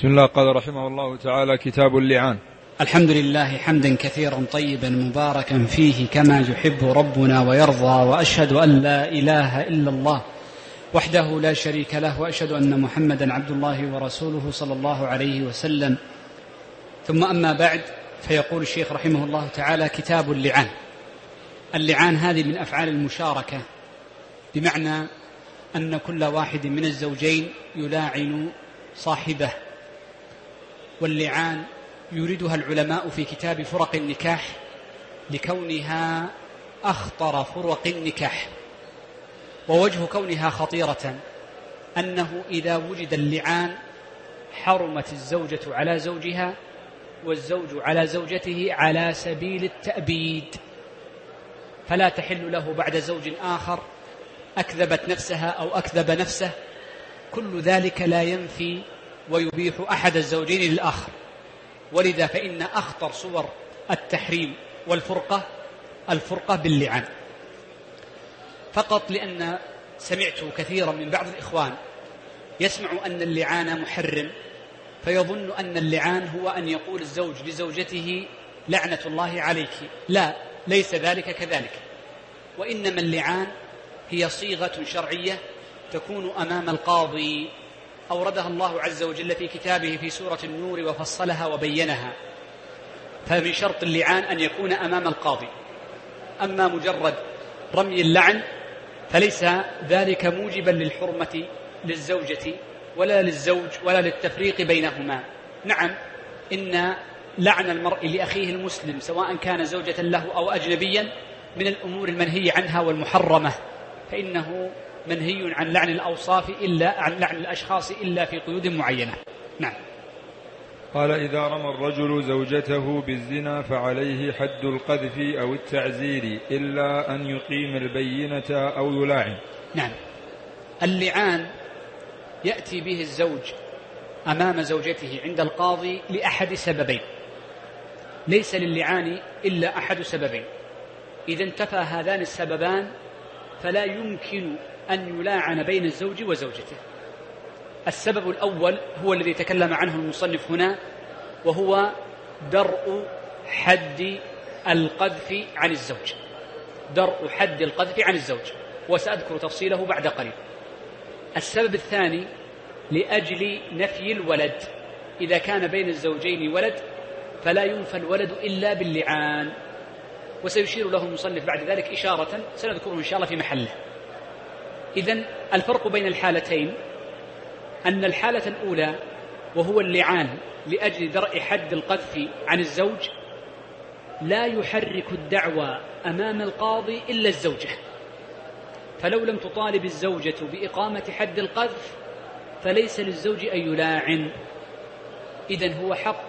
بسم الله. قال رحمه الله تعالى: كتاب اللعان. الحمد لله حمدا كثيرا طيبا مباركا فيه كما يحب ربنا ويرضى، وأشهد أن لا إله إلا الله وحده لا شريك له، وأشهد أن محمدا عبد الله ورسوله صلى الله عليه وسلم. ثم أما بعد، فيقول الشيخ رحمه الله تعالى: كتاب اللعان. اللعان هذه من أفعال المشاركة، بمعنى أن كل واحد من الزوجين يلاعن صاحبه. واللعان يريدها العلماء في كتاب فرق النكاح لكونها أخطر فرق النكاح، ووجه كونها خطيرة أنه إذا وجد اللعان حرمت الزوجة على زوجها والزوج على زوجته على سبيل التأبيد، فلا تحل له بعد زوج آخر أكذبت نفسها أو أكذب نفسه. كل ذلك لا ينفي ويبيح أحد الزوجين للآخر، ولذا فإن أخطر صور التحريم والفرقة الفرقة باللعان. فقط لأن سمعت كثيرا من بعض الإخوان يسمع أن اللعان محرم، فيظن أن اللعان هو أن يقول الزوج لزوجته لعنة الله عليك. لا، ليس ذلك كذلك، وإنما اللعان هي صيغة شرعية تكون أمام القاضي، أوردها الله عز وجل في كتابه في سورة النور وفصلها وبينها. فمن شرط اللعان أن يكون أمام القاضي. أما مجرد رمي اللعن فليس ذلك موجبا للحرمة للزوجة ولا للزوج ولا للتفريق بينهما. نعم، إن لعن المرء لأخيه المسلم سواء كان زوجة له أو أجنبيا من الأمور المنهي عنها والمحرمة، فإنه منهي عن لعن الأوصاف إلا عن لعن الأشخاص إلا في قيود معينة. نعم. قال: إذا رمى الرجل زوجته بالزنا فعليه حد القذف أو التعزير إلا أن يقيم البينة أو يلاعن. نعم. اللعان يأتي به الزوج أمام زوجته عند القاضي لأحد سببين، ليس للعان إلا أحد سببين. إذا انتفى هذان السببان فلا يمكن أن يلاعن بين الزوج وزوجته. السبب الأول هو الذي تكلم عنه المصنف هنا، وهو درء حد القذف عن الزوج. درء حد القذف عن الزوج، وسأذكر تفصيله بعد قليل. السبب الثاني لأجل نفي الولد. إذا كان بين الزوجين ولد فلا ينفى الولد إلا باللعان، وسيشير له المصنف بعد ذلك إشارة سنذكره إن شاء الله في محله. إذن الفرق بين الحالتين أن الحالة الأولى وهو اللعان لأجل درء حد القذف عن الزوج لا يحرك الدعوى أمام القاضي إلا الزوجة، فلو لم تطالب الزوجة بإقامة حد القذف فليس للزوج أن يلاعن. إذن هو حق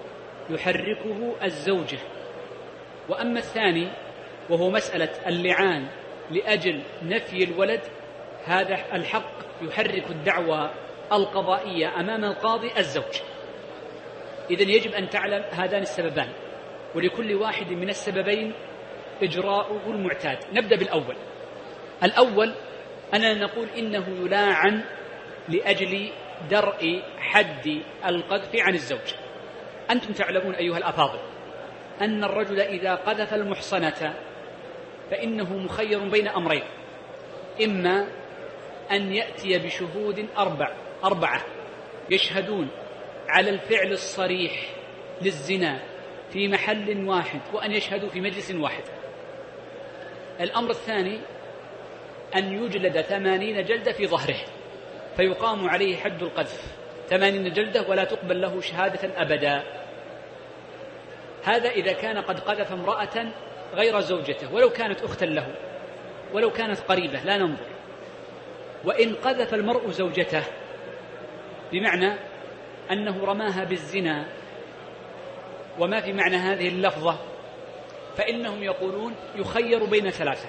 يحركه الزوجة. وأما الثاني وهو مسألة اللعان لأجل نفي الولد، هذا الحق يحرك الدعوى القضائية أمام القاضي الزوج. إذن يجب أن تعلم هذان السببان، ولكل واحد من السببين إجراؤه المعتاد. نبدأ بالأول. الأول أننا نقول إنه يلاعن لأجل درء حد القذف عن الزوج. أنتم تعلمون أيها الأفاضل أن الرجل إذا قذف المحصنة فإنه مخير بين أمرين: إما أن يأتي بشهود أربعة يشهدون على الفعل الصريح للزنا في محل واحد وأن يشهدوا في مجلس واحد. الأمر الثاني أن يجلد 80 جلدة في ظهره فيقام عليه حد القذف 80 جلدة ولا تقبل له شهادة أبدا. هذا إذا كان قد قذف امرأة غير زوجته، ولو كانت أختا له ولو كانت قريبة لا ننظر. وإن قذف المرء زوجته بمعنى أنه رماها بالزنا، وما في معنى هذه اللفظة، فإنهم يقولون يخير بين ثلاثة.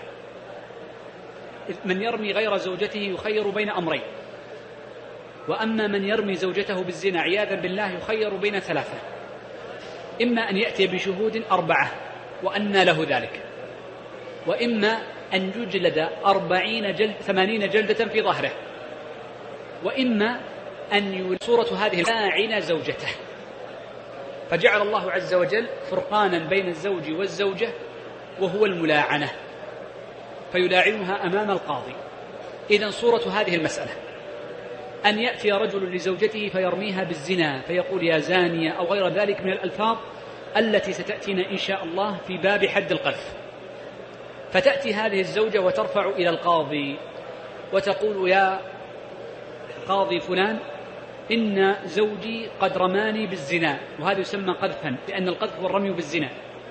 من يرمي غير زوجته يخير بين أمرين، وأما من يرمي زوجته بالزنا عياذا بالله يخير بين ثلاثة: إما أن يأتي بشهود 4 وأنى له ذلك، وإما أن يجلد 80 جلدة في ظهره، وإما أن صورة هذه لاعن زوجته، فجعل الله عز وجل فرقانا بين الزوج والزوجة وهو الملاعنة، فيلاعنها أمام القاضي. إذن صورة هذه المسألة أن يأتي رجل لزوجته فيرميها بالزنا فيقول يا زانية أو غير ذلك من الألفاظ التي ستأتينا إن شاء الله في باب حد القذف. فتأتي هذه الزوجة وترفع إلى القاضي وتقول يا قاضي فلان إن زوجي قد رماني بالزنا، وهذا يسمى قذفا لأن القذف هو الرمي بالزنا.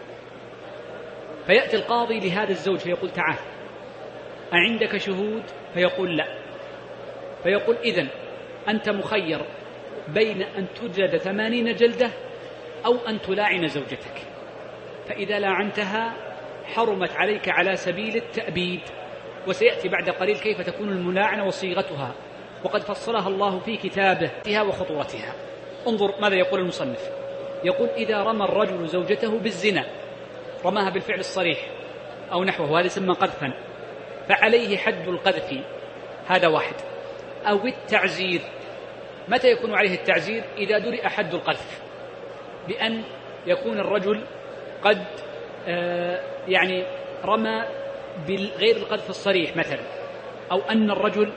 فيأتي القاضي لهذا الزوج فيقول تعال أعندك شهود؟ فيقول لا. فيقول إذن أنت مخير بين أن تجلد 80 جلدة أو أن تلاعن زوجتك، فإذا لاعنتها حرمت عليك على سبيل التأبيد، وسيأتي بعد قليل كيف تكون الملاعنة وصيغتها، وقد فصلها الله في كتابه وخطورتها. انظر ماذا يقول المصنف، يقول إذا رمى الرجل زوجته بالزنا، رماها بالفعل الصريح أو نحوه، وهذا يسمى قذفا، فعليه حد القذف، هذا واحد، أو التعزير. متى يكون عليه التعزير؟ إذا درئ حد القذف، بأن يكون الرجل قد يعني رمى بغير القذف الصريح مثلا، أو أن الرجل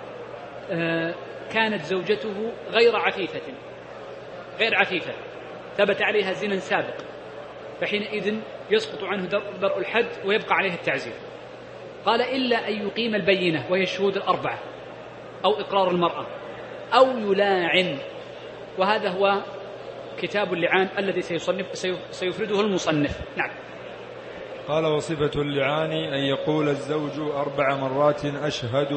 كانت زوجته غير عفيفة ثبت عليها زنا سابق، فحينئذ يسقط عنه درء الحد ويبقى عليه التعزير. قال إلا أن يقيم البينة وهي الشهود الأربعة، أو إقرار المرأة، أو يلاعن، وهذا هو كتاب اللعان الذي سيفرده المصنف. نعم. قال وصفة اللعان أن يقول الزوج 4 مرات أشهد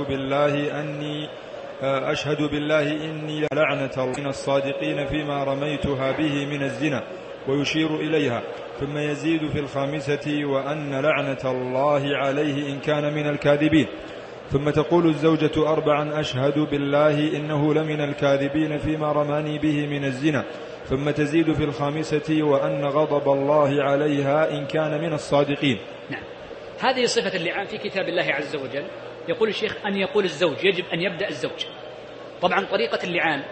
بالله إني لعنة الله من الصادقين فيما رميتها به من الزنا، ويشير إليها، ثم يزيد في الخامسة وأن لعنة الله عليه إن كان من الكاذبين. ثم تقول الزوجة 4 أشهد بالله إنه لمن الكاذبين فيما رماني به من الزنا، ثم تزيد في الخامسة وأن غضب الله عليها إن كان من الصادقين. نعم. هذه صفة اللعان في كتاب الله عز وجل. يقول الشيخ أن يقول الزوج، يجب أن يبدأ الزوج. طبعا طريقة اللعان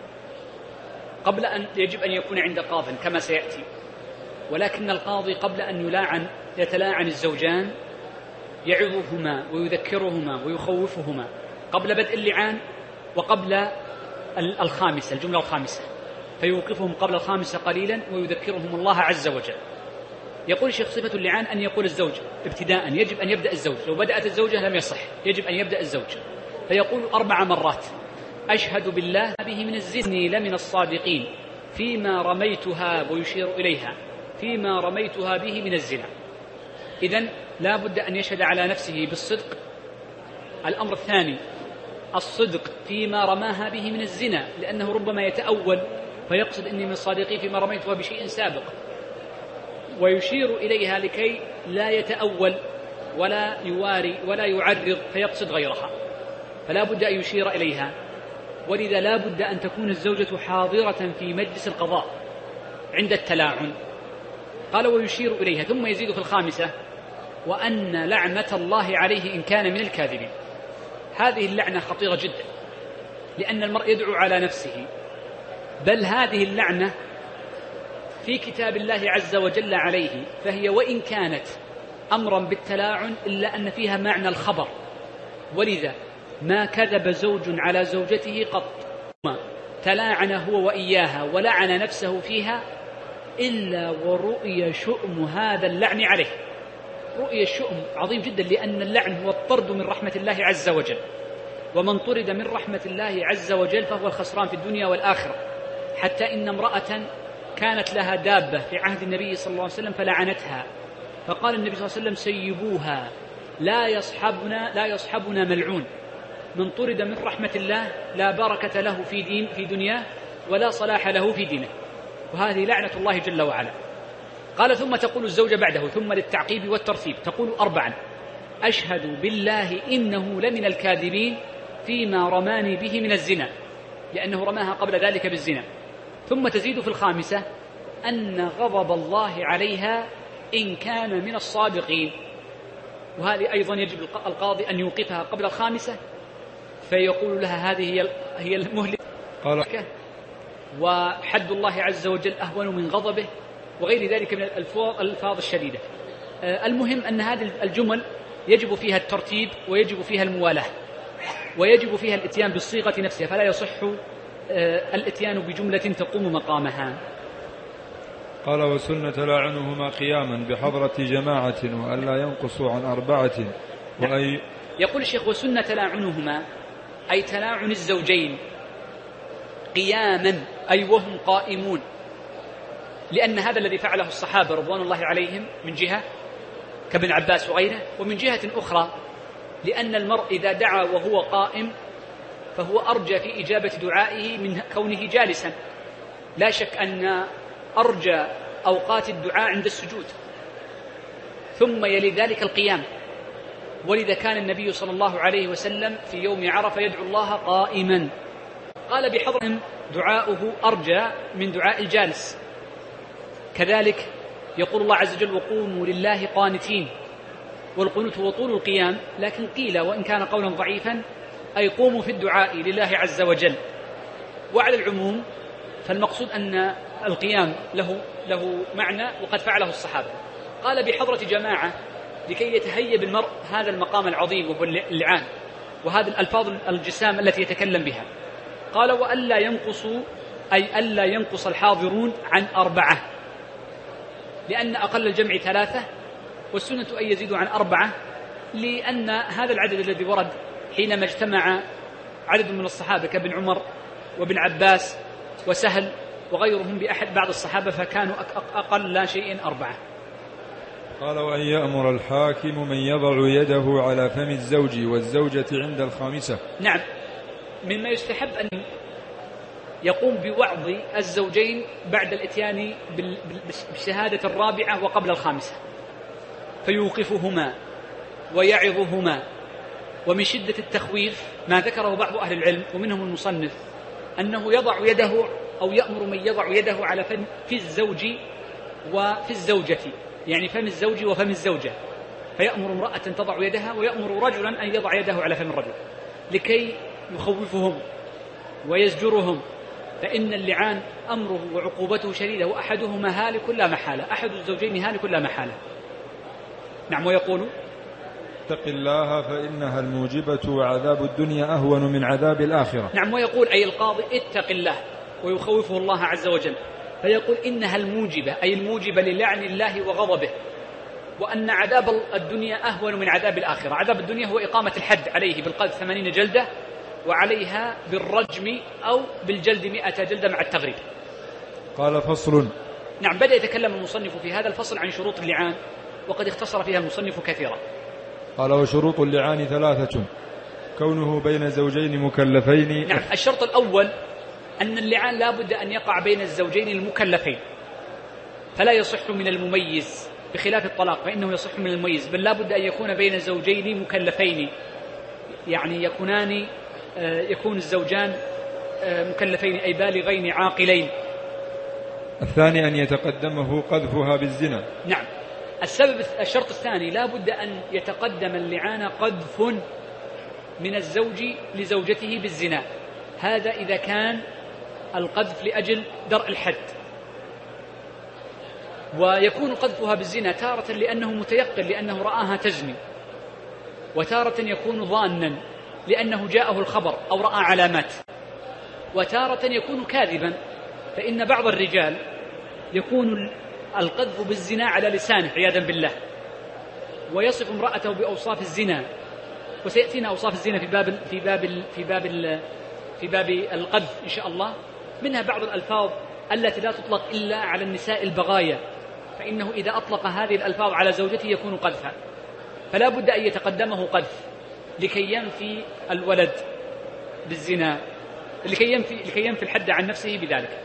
قبل أن يجب أن يكون عند قاض كما سيأتي، ولكن القاضي قبل أن يتلاعن الزوجان يعظهما ويذكرهما ويخوفهما قبل بدء اللعان وقبل الخامسة، الجملة الخامسة، فيوقفهم قبل الخامسة قليلا ويذكرهم الله عز وجل. يقول الشيخ صفة اللعان أن يقول الزوج ابتداء، يجب أن يبدأ الزوج، لو بدأت الزوجة لم يصح، يجب أن يبدأ الزوج، فيقول 4 مرات أشهد بالله به من الزنا لمن الصادقين فيما رميتها، ويشير إليها فيما رميتها به من الزنا. إذن لا بد أن يشهد على نفسه بالصدق. الأمر الثاني الصدق فيما رماها به من الزنا، لأنه ربما يتأول فيقصد إني من الصادقين فيما رميتها بشيء سابق، ويشير إليها لكي لا يتأول ولا يواري ولا يعرض فيقصد غيرها، فلا بد أن يشير إليها. ولذا لا بد أن تكون الزوجة حاضرة في مجلس القضاء عند التلاعن. قال ويشير إليها، ثم يزيد في الخامسة وأن لعنة الله عليه إن كان من الكاذبين. هذه اللعنة خطيرة جدا، لأن المرء يدعو على نفسه، بل هذه اللعنة في كتاب الله عز وجل عليه، فهي وإن كانت أمرا بالتلاعن إلا أن فيها معنى الخبر. ولذا ما كذب زوج على زوجته قط، تلاعن هو وإياها ولعن نفسه فيها إلا ورؤي شؤم هذا اللعن عليه. رؤي الشؤم عظيم جدا، لأن اللعن هو الطرد من رحمة الله عز وجل، ومن طرد من رحمة الله عز وجل فهو الخسران في الدنيا والآخرة. حتى إن امرأة كانت لها دابة في عهد النبي صلى الله عليه وسلم فلعنتها، فقال النبي صلى الله عليه وسلم سيبوها، لا يصحبنا ملعون. من طرد من رحمة الله لا بركة له في دنياه ولا صلاح له في دينه، وهذه لعنة الله جل وعلا. قال ثم تقول الزوجة بعده، ثم للتعقيب والترتيب تقول 4 أشهد بالله إنه لمن الكاذبين فيما رماني به من الزنا، لأنه رماها قبل ذلك بالزنا. ثم تزيد في الخامسة أن غضب الله عليها إن كان من الصادقين، وهذه أيضا يجب القاضي أن يوقفها قبل الخامسة، فيقول لها هذه هي المهلة قال وحد الله عز وجل أهون من غضبه وغير ذلك من الألفاظ الشديدة. المهم أن هذه الجمل يجب فيها الترتيب ويجب فيها الموالاة ويجب فيها الاتيان بالصيغة نفسها، فلا يصح الاتيان بجملة تقوم مقامها. قال وسنة تلاعنهما قياما بحضرة جماعة وألا ينقصوا عن 4 وأي يقول الشيخ وسنة تلاعنهما أي تلاعن الزوجين قياما أي وهم قائمون، لأن هذا الذي فعله الصحابة رضوان الله عليهم من جهة كابن عباس وغيره، ومن جهة أخرى لأن المرء إذا دعا وهو قائم فهو أرجى في إجابة دعائه من كونه جالسا. لا شك أن أرجى أوقات الدعاء عند السجود، ثم يلي ذلك القيام، ولذا كان النبي صلى الله عليه وسلم في يوم عرفة يدعو الله قائما. قال بحضرهم دعاؤه أرجى من دعاء الجالس. كذلك يقول الله عز وجل وقوموا لله قانتين، والقنوت هو طول القيام، لكن قيل وإن كان قولا ضعيفا أي قوموا في الدعاء لله عز وجل. وعلى العموم فالمقصود أن القيام له معنى وقد فعله الصحابة. قال بحضرة جماعة لكي يتهيب المرء هذا المقام العظيم وهو اللعان وهذه الألفاظ الجسام التي يتكلم بها. قال وألا ينقصوا أي ألا ينقص الحاضرون عن 4، لأن أقل الجمع 3 والسنة أن يزيدوا عن 4، لأن هذا العدد الذي ورد حينما اجتمع عدد من الصحابة كابن عمر وابن عباس وسهل وغيرهم بأحد بعض الصحابة فكانوا أقل لا شيء 4. قال وأن يأمر الحاكم من يضع يده على فم الزوج والزوجة عند 5. نعم، مما يستحب أن يقوم بوعظ الزوجين بعد الاتيان بالشهادة 4 وقبل 5، فيوقفهما ويعظهما. ومن شدة التخويف ما ذكره بعض أهل العلم ومنهم المصنف أنه يضع يده أو يأمر من يضع يده على فم في الزوج وفي الزوجة، يعني فم الزوج وفم الزوجة، فيأمر امرأة تضع يدها ويأمر رجلا أن يضع يده على فم الرجل لكي يخوفهم ويزجرهم، فإن اللعان أمره وعقوبته شديدة وأحدهما هالك لا محالة، أحد الزوجين هالك لا محالة. نعم. ويقول اتق الله فإنها الموجبة وعذاب الدنيا أهون من عذاب الآخرة. نعم. ويقول أي القاضي اتق الله ويخوفه الله عز وجل، فيقول إنها الموجبة أي الموجبة للعن الله وغضبه، وأن عذاب الدنيا أهون من عذاب الآخرة. عذاب الدنيا هو إقامة الحد عليه بالقذف 80 جلدة وعليها بالرجم أو بالجلد 100 جلدة مع التغريب. قال فصل. نعم. بدأ يتكلم المصنف في هذا الفصل عن شروط اللعان وقد اختصر فيها المصنف كثيرا. قال وشروط اللعان 3: كونه بين زوجين مكلفين. نعم. الشرط الأول أن اللعان لا بد أن يقع بين الزوجين المكلفين، فلا يصح من المميز بخلاف الطلاق فإنه يصح من المميز، بل لا بد أن يكون بين زوجين مكلفين، يعني يكون الزوجان مكلفين أي بالغين عاقلين. الثاني أن يتقدمه قذفها بالزنا. نعم. الشرط الثاني لا بد أن يتقدم اللعان قذف من الزوج لزوجته بالزنا، هذا إذا كان القذف لأجل درء الحد. ويكون قذفها بالزنا تارة لأنه متيقن لأنه رآها تزني، وتارة يكون ظانا لأنه جاءه الخبر أو رأى علامات، وتارة يكون كاذبا، فإن بعض الرجال يكون القذف بالزنا على لسانه عياذا بالله ويصف امرأته بأوصاف الزنا، وسيأتينا أوصاف الزنا في باب القذف إن شاء الله. منها بعض الألفاظ التي لا تطلق إلا على النساء البغايا، فإنه إذا أطلق هذه الألفاظ على زوجته يكون قذفا، فلا بد أن يتقدمه قذف لكي ينفي الولد بالزنا، لكي ينفي الحد عن نفسه بذلك.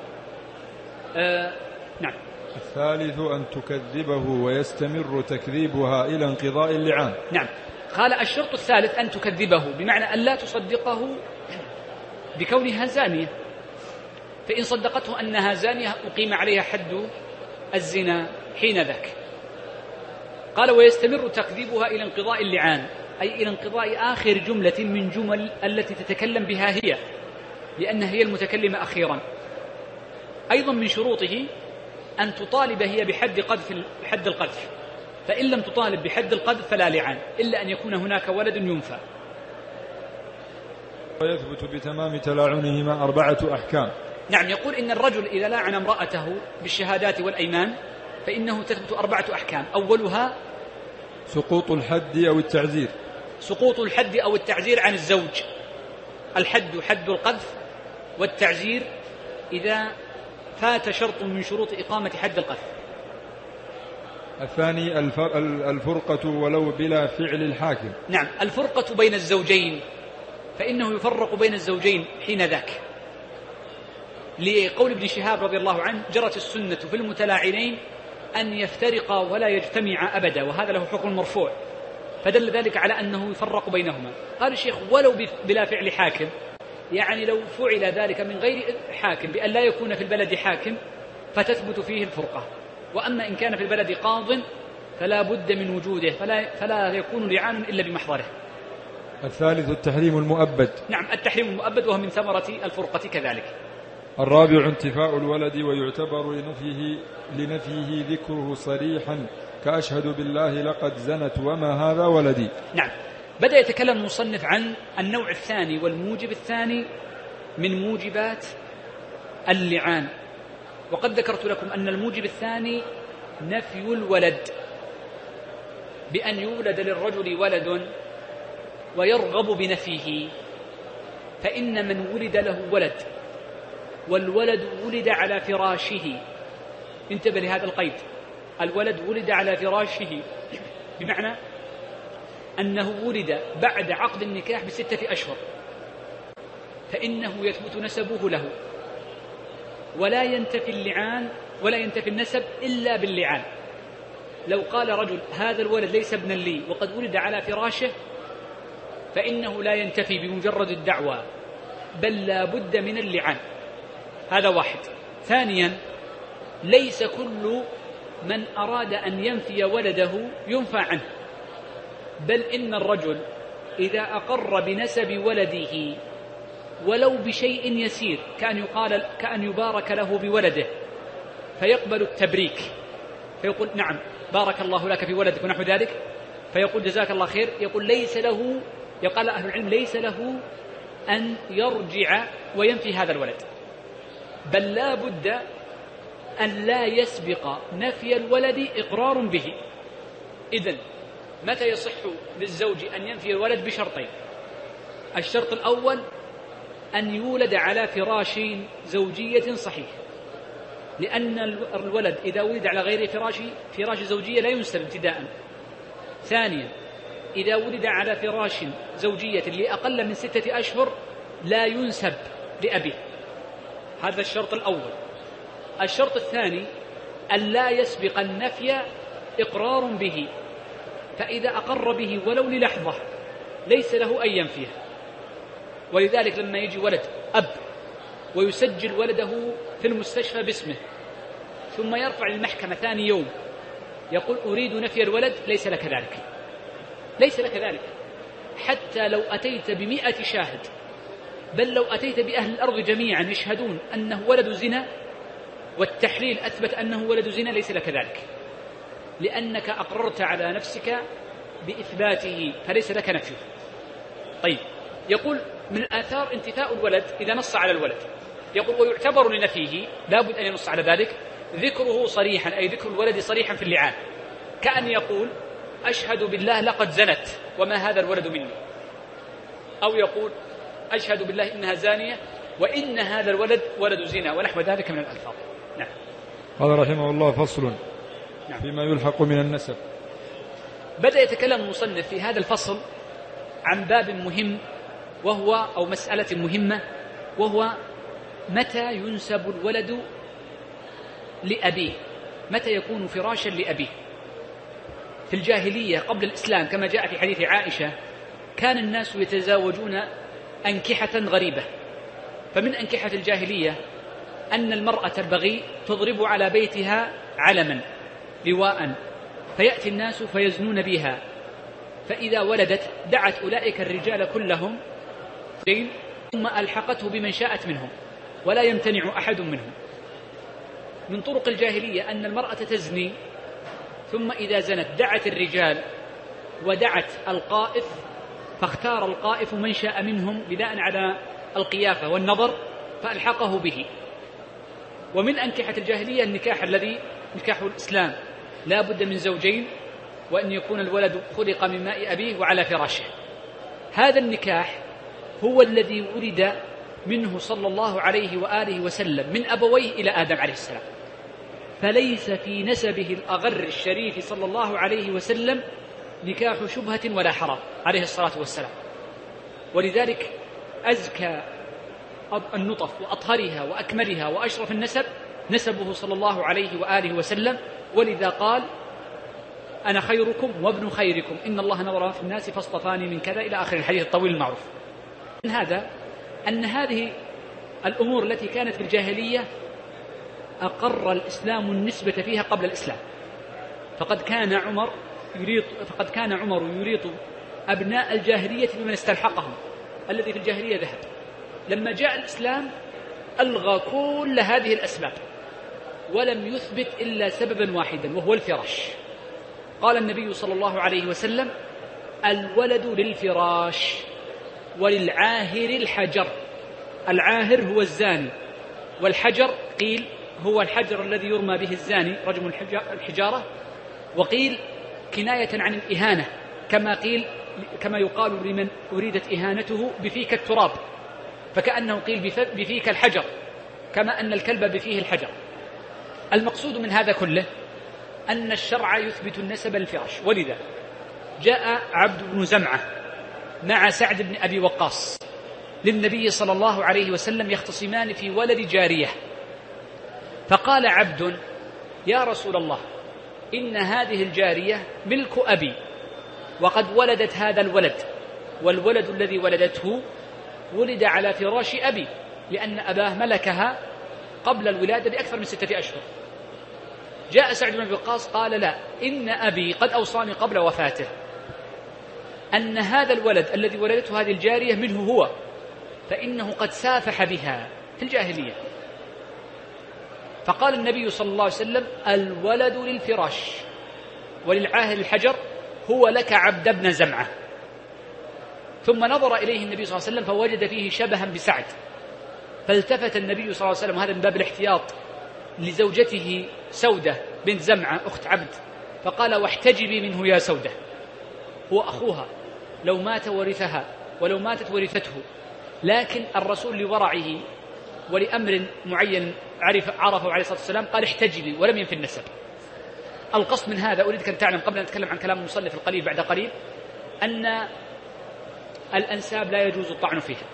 نعم. الثالث أن تكذبه ويستمر تكذيبها إلى انقضاء اللعان. نعم. قال الشرط الثالث أن تكذبه، بمعنى أن لا تصدقه بكونها زانية، فإن صدقته أنها زانية أقيم عليها حد الزنا حين ذاك. قال ويستمر تكذيبها إلى انقضاء اللعان، أي إلى انقضاء آخر جملة من جمل التي تتكلم بها هي، لأنها هي المتكلمة أخيرا. أيضا من شروطه أن تطالب هي بحد القذف، فإن لم تطالب بحد القذف فلا لعان إلا أن يكون هناك ولد ينفى. ويثبت بتمام تلاعنهما 4 أحكام. نعم، يقول إن الرجل إذا لاعن امرأته بالشهادات والأيمان فإنه تثبت 4 أحكام. أولها سقوط الحد أو التعزير. سقوط الحد أو التعزير عن الزوج. الحد حد القذف، والتعزير إذا فات شرط من شروط إقامة حد القذف. الثاني الفرقة ولو بلا فعل الحاكم. نعم، الفرقة بين الزوجين، فإنه يفرق بين الزوجين حين ذاك، لقول ابن شهاب رضي الله عنه: جرت السنة في المتلاعنين أن يفترقا ولا يجتمعا أبدا، وهذا له حكم مرفوع، فدل ذلك على أنه يفرق بينهما. قال الشيخ: ولو بلا فعل حاكم، يعني لو فعل ذلك من غير حاكم بأن لا يكون في البلد حاكم فتثبت فيه الفرقة، وأما إن كان في البلد قاض فلا بد من وجوده، فلا يكون لعان إلا بمحضره. الثالث التحريم المؤبد. نعم، التحريم المؤبد، وهو من ثمرة الفرقة كذلك. الرابع انتفاء الولد، ويعتبر لنفيه ذكره صريحا كأشهد بالله لقد زنت وما هذا ولدي. نعم، بدأ يتكلم المصنف عن النوع الثاني والموجب الثاني من موجبات اللعان، وقد ذكرت لكم أن الموجب الثاني نفي الولد، بأن يولد للرجل ولد ويرغب بنفيه. فإن من ولد له ولد والولد ولد على فراشه، انتبه لهذا القيد، الولد ولد على فراشه، بمعنى أنه ولد بعد عقد النكاح ب6 أشهر، فإنه يثبت نسبه له، ولا ينتفي اللعان ولا ينتفي النسب إلا باللعان. لو قال رجل: هذا الولد ليس ابنا لي وقد ولد على فراشه، فإنه لا ينتفي بمجرد الدعوى، بل لا بد من اللعان. هذا واحد. ثانيا، ليس كل من أراد أن ينفي ولده ينفى عنه، بل إن الرجل إذا أقر بنسب ولده ولو بشيء يسير، كأن يبارك له بولده فيقبل التبريك، فيقول: نعم بارك الله لك في ولدك ونحو ذلك، فيقول: جزاك الله خير. يقول: ليس له، يقال أهل العلم: ليس له أن يرجع وينفي هذا الولد، بل لا بد أن لا يسبق نفي الولد إقرار به. إذن متى يصح للزوج أن ينفي الولد؟ بشرطين. الشرط الأول أن يولد على فراش زوجية صحيح، لأن الولد إذا ولد على غير فراش زوجية لا ينسب ابتداء. ثانيا، إذا ولد على فراش زوجية لأقل من 6 أشهر لا ينسب لأبيه. هذا الشرط الأول. الشرط الثاني أن لا يسبق النفي إقرار به، فإذا أقر به ولو للحظة ليس له أن ينفيه. ولذلك لما يجي ولد أب ويسجل ولده في المستشفى باسمه، ثم يرفع للمحكمة ثاني يوم يقول: أريد نفي الولد، ليس لك ذلك، ليس لك ذلك، حتى لو أتيت ب100 شاهد، بل لو أتيت بأهل الأرض جميعا يشهدون أنه ولد زنا والتحليل أثبت أنه ولد زنا، ليس لك ذلك، لأنك أقررت على نفسك بإثباته، فليس لك نفيه. طيب، يقول: من آثار انتفاء الولد إذا نص على الولد، يقول: ويعتبر لنفيه، لا بد أن ينص على ذلك، ذكره صريحا، أي ذكر الولد صريحا في اللعان، كأن يقول: أشهد بالله لقد زنت وما هذا الولد مني، أو يقول: أشهد بالله إنها زانية وإن هذا الولد ولد زنا، ونحو ذلك من الألفاظ. نعم. قال رحمه الله: فصل فيما يلحق من النسب. بدأ يتكلم المصنف في هذا الفصل عن باب مهم، وهو أو مسألة مهمة، وهو متى ينسب الولد لأبيه، متى يكون فراشا لأبيه. في الجاهلية قبل الإسلام كما جاء في حديث عائشة كان الناس يتزاوجون أنكحة غريبة، فمن أنكحة الجاهلية أن المرأة البغي تضرب على بيتها علما لواء، فيأتي الناس فيزنون بها، فإذا ولدت دعت أولئك الرجال كلهم ثم ألحقته بمن شاءت منهم ولا يمتنع أحد منهم. من طرق الجاهلية أن المرأة تزني ثم إذا زنت دعت الرجال ودعت القائف، فاختار القائف من شاء منهم بناء على القيافة والنظر فألحقه به. ومن أنكحة الجاهلية النكاح الذي نكاح الإسلام لا بد من زوجين، وأن يكون الولد خلق من ماء أبيه وعلى فراشه. هذا النكاح هو الذي ولد منه صلى الله عليه وآله وسلم من أبويه إلى آدم عليه السلام، فليس في نسبه الأغر الشريف صلى الله عليه وسلم نكاح شبهة ولا حرام عليه الصلاة والسلام. ولذلك أزكى النطف وأطهرها وأكملها وأشرف النسب نسبه صلى الله عليه وآله وسلم، ولذا قال: أنا خيركم وابن خيركم إن الله نظر في الناس فاصطفاني من كذا إلى آخر الحديث الطويل المعروف. من هذا أن هذه الأمور التي كانت في الجاهلية أقر الإسلام النسبة فيها قبل الإسلام، فقد كان عمر يريط أبناء الجاهلية بمن استلحقهم الذي في الجاهلية ذهب. لما جاء الإسلام ألغى كل هذه الأسباب ولم يثبت إلا سببا واحدا وهو الفراش. قال النبي صلى الله عليه وسلم: الولد للفراش وللعاهر الحجر. العاهر هو الزاني، والحجر قيل هو الحجر الذي يرمى به الزاني رجم الحجارة، وقيل كناية عن الإهانة، كما يقال لمن أريدت إهانته بفيك التراب، فكأنه قيل بفيك الحجر، كما أن الكلب بفيه الحجر. المقصود من هذا كله أن الشرع يثبت النسب للفراش. ولذا جاء عبد بن زمعة مع سعد بن أبي وقاص للنبي صلى الله عليه وسلم يختصمان في ولد جارية، فقال عبد: يا رسول الله، إن هذه الجارية ملك أبي وقد ولدت هذا الولد، والولد الذي ولدته ولد على فراش أبي لأن أباه ملكها قبل الولادة بأكثر من 6 أشهر. جاء سعد بن أبي وقاص قال: لا، إن أبي قد أوصاني قبل وفاته أن هذا الولد الذي ولدته هذه الجارية منه هو، فإنه قد سافح بها في الجاهلية. فقال النبي صلى الله عليه وسلم: الولد للفراش وللعاهر الحجر، هو لك عبد بن زمعة. ثم نظر إليه النبي صلى الله عليه وسلم فوجد فيه شبها بسعد، فالتفت النبي صلى الله عليه وسلم، هذا من باب الاحتياط، لزوجته سودة بنت زمعة أخت عبد، فقال: واحتجبي منه يا سودة، هو أخوها، لو مات ورثها ولو ماتت ورثته، لكن الرسول لورعه ولأمر معين عرفه عليه الصلاة والسلام قال: احتجبي، ولم ينفي النسب. القصد من هذا، أريدك أن تعلم قبل أن نتكلم عن كلام المصنف القليل بعد قليل، أن الأنساب لا يجوز الطعن فيها.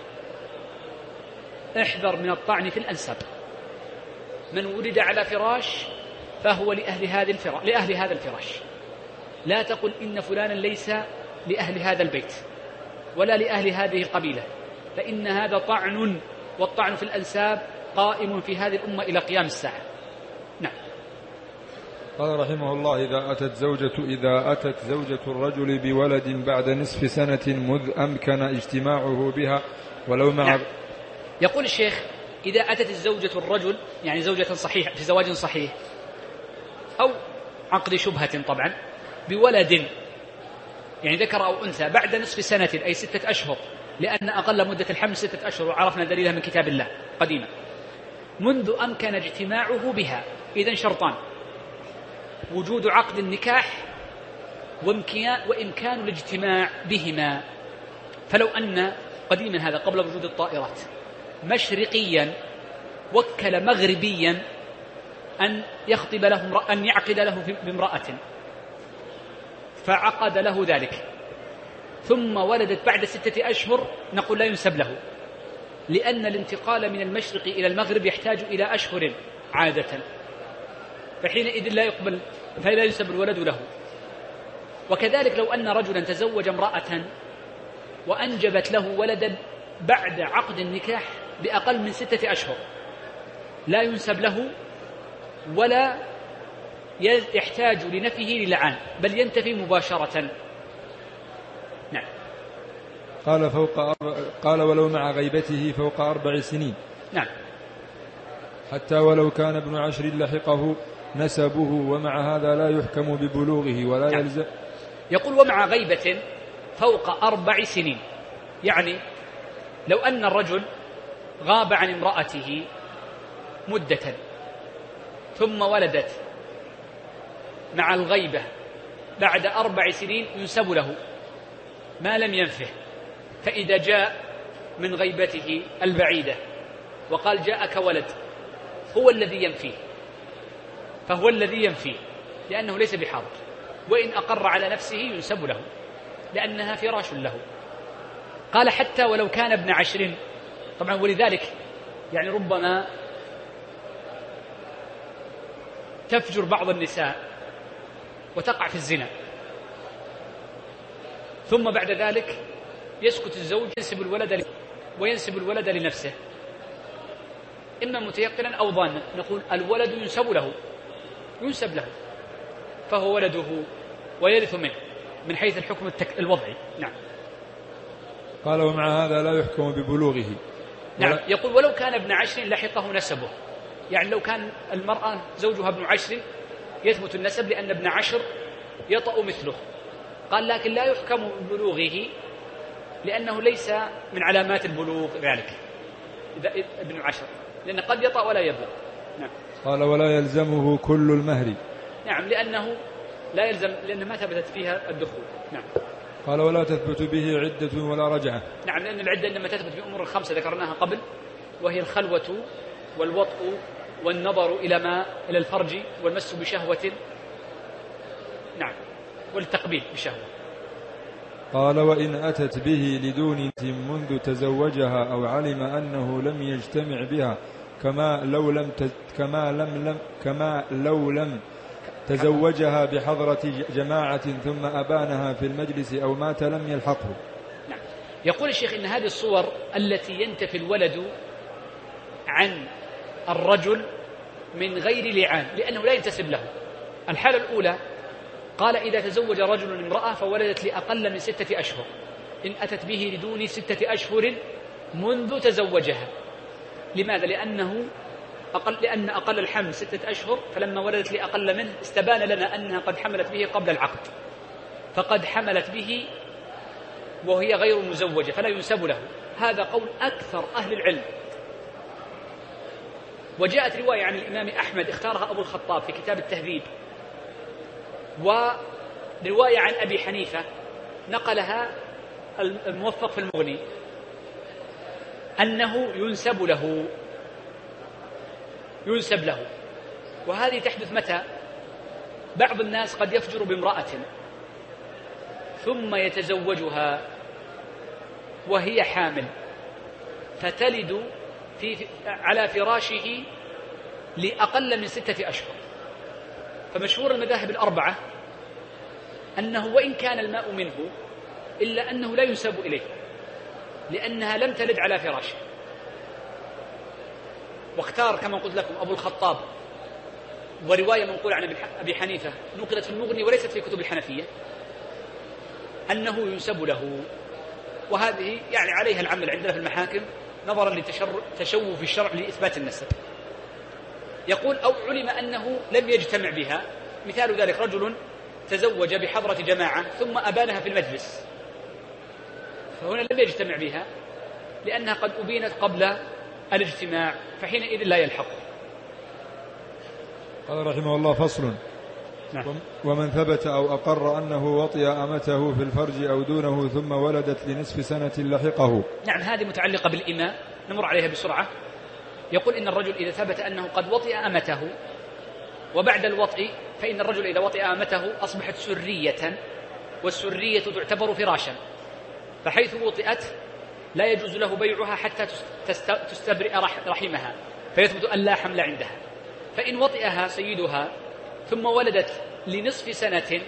احذر من الطعن في الأنساب. من ولد على فراش فهو لأهل هذا الفراش. لا تقل إن فلانا ليس لأهل هذا البيت ولا لأهل هذه القبيلة، فإن هذا طعن، والطعن في الأنساب قائم في هذه الأمة إلى قيام الساعة. نعم. قال رحمه الله: إذا أتت زوجة الرجل بولد بعد نصف سنة مذ أمكن اجتماعه بها ولو مع نعم. يقول الشيخ: إذا أتت الزوجة الرجل، يعني زوجة صحيحة في زواج صحيح أو عقد شبهة طبعا، بولد يعني ذكر أو أنثى بعد نصف سنة أي 6 أشهر، لأن أقل مدة الحمل 6 أشهر، وعرفنا دليلها من كتاب الله قديما، منذ أمكن اجتماعه بها. إذن شرطان: وجود عقد النكاح وإمكان الاجتماع بهما. فلو أن قديما، هذا قبل وجود الطائرات، مشرقيا وكل مغربيا أن يعقد له بامرأة، فعقد له ذلك، ثم ولدت بعد 6 أشهر، نقول لا ينسب له، لأن الانتقال من المشرق إلى المغرب يحتاج إلى أشهر عادة، فحينئذ فلا ينسب الولد له. وكذلك لو أن رجلا تزوج امرأة وأنجبت له ولدا بعد عقد النكاح بأقل من 6 أشهر، لا ينسب له ولا يحتاج لنفيه للعان، بل ينتفي مباشرة. نعم. قال ولو مع غيبته فوق 4 سنين. نعم. حتى ولو كان ابن 10 لحقه نسبه، ومع هذا لا يحكم ببلوغه ولا نعم. يلزم. يقول ومع غيبة فوق 4 سنين، يعني لو أن الرجل غاب عن امرأته مدة ثم ولدت مع الغيبة بعد 4 سنين ينسب له ما لم ينفه. فإذا جاء من غيبته البعيدة وقال جاءك ولد، هو الذي ينفيه، فهو الذي ينفيه لأنه ليس بحاضر، وإن أقر على نفسه ينسب له لأنها فراش له. قال حتى ولو كان ابن 10. طبعا ولذلك يعني ربما تفجر بعض النساء وتقع في الزنا، ثم بعد ذلك يسكت الزوج وينسب الولد لنفسه، إما متيقنا أو ظانا. نقول الولد ينسب له فهو ولده ويرث منه من حيث الحكم الوضعي. نعم. قال ومع هذا لا يحكم ببلوغه. نعم. يقول ولو كان ابن 10 لحقه نسبه، يعني لو كان المرأة زوجها ابن 10 يثبت النسب لأن ابن 10 يطأ مثله. قال لكن لا يحكم ببلوغه لأنه ليس من علامات البلوغ ذلك إذا ابن 10، لأنه قد يطأ ولا يبلغ. نعم. قال ولا يلزمه كل المهر. نعم، لأنه لا يلزم، لأنه ما ثبتت فيها الدخول. نعم. قال ولا تثبت به عدة ولا رجعة. نعم، لأن العدة إنما تثبت بأمور 5 ذكرناها قبل، وهي الخلوة والوطء والنظر إلى الفرج والمس بشهوة، نعم، والتقبيل بشهوة. قال وإن أتت به لدون منذ تزوجها أو علم أنه لم يجتمع بها كما لو لم تزوجها بحضرة جماعة ثم أبانها في المجلس أو مات لم يلحقه. نعم. يقول الشيخ إن هذه الصور التي ينتفي الولد عن الرجل من غير لعان لأنه لا ينتسب له. الحالة الأولى قال إذا تزوج رجل امرأة فولدت لأقل من 6 أشهر، إن أتت به لدون 6 أشهر منذ تزوجها. لماذا؟ لأن أقل الحمل 6 أشهر، فلما ولدت لأقل منه استبان لنا أنها قد حملت به قبل العقد، فقد حملت به وهي غير مزوجة فلا ينسب له. هذا قول أكثر أهل العلم. وجاءت رواية عن الإمام أحمد اختارها أبو الخطاب في كتاب التهذيب، ورواية عن أبي حنيفة نقلها الموفق في المغني أنه ينسب له. وهذه تحدث متى؟ بعض الناس قد يفجر بامرأة ثم يتزوجها وهي حامل فتلد على فراشه لأقل من 6 أشهر. فمشهور المذاهب ال4 أنه وإن كان الماء منه إلا أنه لا ينسب إليه لأنها لم تلد على فراشه. واختار كما قلت لكم أبو الخطاب، ورواية منقولة عن أبي حنيفة نقلت في المغني وليست في كتب الحنفية، أنه ينسب له. وهذه يعني عليها العمل عندنا في المحاكم نظرا لتشوف الشرع لإثبات النسب. يقول أو علم أنه لم يجتمع بها، مثال ذلك رجل تزوج بحضرة جماعة ثم أبانها في المجلس، فهنا لم يجتمع بها لأنها قد أبينت قبل الاجتماع، فحينئذ لا يلحق. قال رحمه الله فصل. نعم. ومن ثبت أو أقر أنه وطئ أمته في الفرج أو دونه ثم ولدت لنصف سنة لحقه. نعم، هذه متعلقة بالإماء نمر عليها بسرعة. يقول إن الرجل إذا ثبت أنه قد وطئ أمته وبعد الوطئ، فإن الرجل إذا وطئ أمته أصبحت سرية، والسرية تعتبر فراشا، فحيث وطئت لا يجوز له بيعها حتى تستبرئ رحمها فيثبت أن لا حمل عندها. فإن وطئها سيدها ثم ولدت لنصف سنة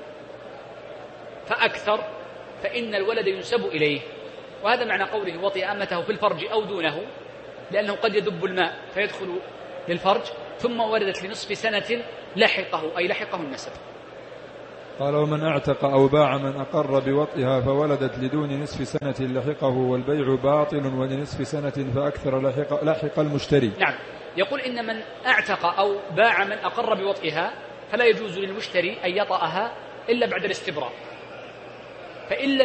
فأكثر فإن الولد ينسب إليه. وهذا معنى قوله وطئ أمته في الفرج أو دونه، لأنه قد يدب الماء فيدخل للفرج ثم ولدت لنصف سنة لحقه، أي لحقه النسب. قال ومن اعتق أو باع من أقر بوطئها فولدت لدون نصف سنة لحقه والبيع باطل ولنصف سنة فأكثر لحق المشتري. نعم، يقول إن من اعتق أو باع من أقر بوطئها فلا يجوز للمشتري أن يطأها إلا بعد الاستبراء، فإن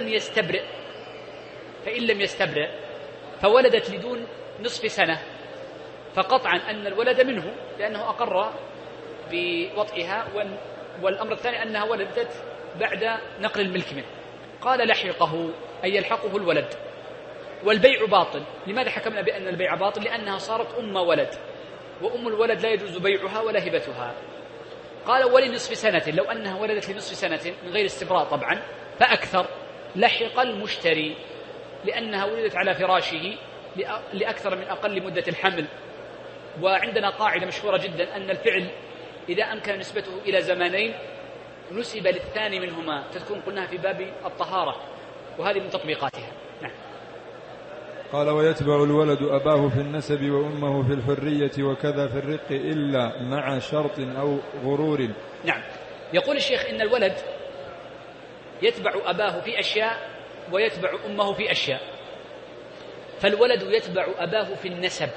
لم يستبرئ فولدت لدون نصف سنة فقطعا أن الولد منه لأنه أقر بوطئها، والأمر الثاني أنها ولدت بعد نقل الملك منه. قال لحقه أي يلحقه الولد. والبيع باطل. لماذا حكمنا بأن البيع باطل؟ لأنها صارت أم ولد، وأم الولد لا يجوز بيعها ولا هبتها. قال ولنصف سنة، لو أنها ولدت لنصف سنة من غير استبراء طبعا فأكثر لحق المشتري، لأنها ولدت على فراشه لأكثر من أقل مدة الحمل. وعندنا قاعدة مشهورة جدا أن الفعل إذا أمكن نسبته إلى زمانين نسب للثاني منهما، تذكرون قلناها في باب الطهارة، وهذه من تطبيقاتها. نعم. قال ويتبع الولد أباه في النسب وأمه في الحرية وكذا في الرق إلا مع شرط أو غرور. نعم، يقول الشيخ إن الولد يتبع أباه في أشياء ويتبع أمه في أشياء. فالولد يتبع أباه في النسب،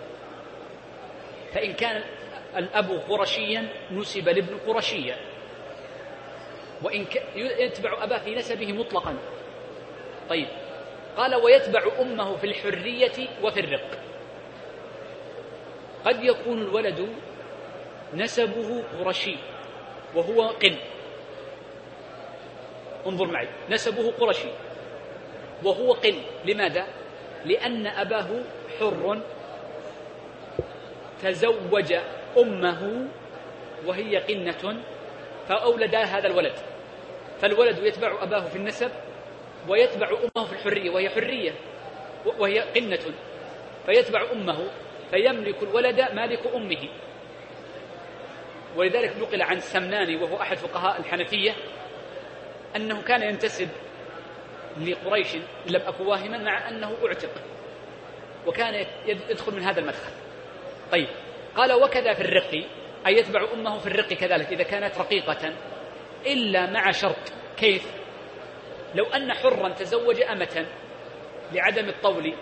فإن كان الأب قرشيا نسب لابن قرشيا، وإن يتبع أباه في نسبه مطلقا. طيب، قال ويتبع أمه في الحرية وفي الرق. قد يكون الولد نسبه قرشي وهو قن، انظر معي، نسبه قرشي وهو قن. لماذا؟ لأن أباه حر تزوج أمه وهي قنة فأولد هذا الولد، فالولد يتبع أباه في النسب ويتبع أمه في الحرية، وهي حرية وهي قنة، فيتبع أمه فيملك الولد مالك أمه. ولذلك نقل عن السمناني وهو أحد فقهاء الحنفية أنه كان ينتسب لقريش لم أكن واهما، مع أنه أعتق، وكان يدخل من هذا المدخل. طيب، قال وكذا في الرق، أي يتبع أمه في الرق كذلك إذا كانت رقيقة، إلا مع شرط. كيف؟ لو أن حرا تزوج أمة لعدم الطول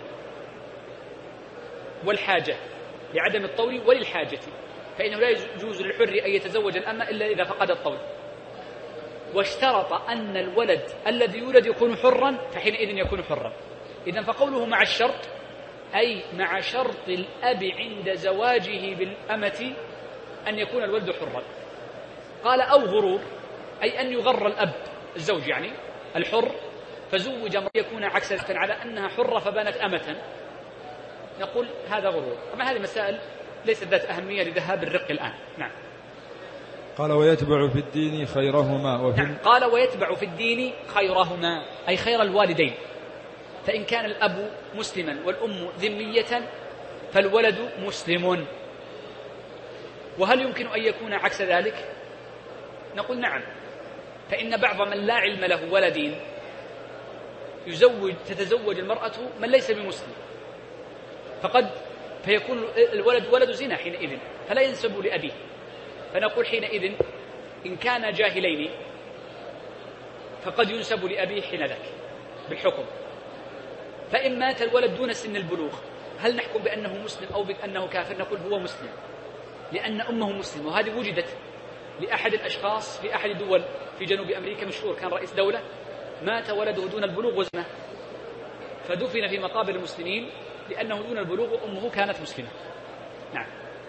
والحاجة، لعدم الطول وللحاجة، فإنه لا يجوز للحر أن يتزوج الأمة إلا إذا فقد الطول. واشترط أن الولد الذي يولد يكون حرا فحينئذ يكون حرا. إذن فقوله مع الشرط أي مع شرط الأب عند زواجه بالأمة أن يكون الولد حرا. قال أو غرور، أي أن يغر الأب الزوج يعني الحر فزوج امرأة يكون عكس على أنها حرة فبانت أمة، نقول هذا غرور. طبعا هذه مسائل ليست ذات أهمية لذهاب الرق الآن. نعم. قال ويتبع في الدين خيرهما نعم. قال ويتبع في الدين خيرهما أي خير الوالدين، فإن كان الأب مسلما والأم ذمية فالولد مسلم. وهل يمكن أن يكون عكس ذلك؟ نقول نعم، فإن بعض من لا علم له ولد تتزوج المرأة من ليس بمسلم، فيكون الولد ولد زنا حينئذ فلا ينسب لأبيه. فنقول حينئذ إن كان جاهلين فقد ينسب لأبيه حينذاك بالحكم. فإن مات الولد دون سن البلوغ هل نحكم بأنه مسلم أو بأنه كافر؟ نقول هو مسلم لأن أمه مسلم. وهذه وجدت لأحد الأشخاص في أحد الدول في جنوب أمريكا مشهور، كان رئيس دولة، مات ولده دون البلوغ وزنه، فدفن في مقابر المسلمين لأنه دون البلوغ وأمه كانت مسلمة. نعم.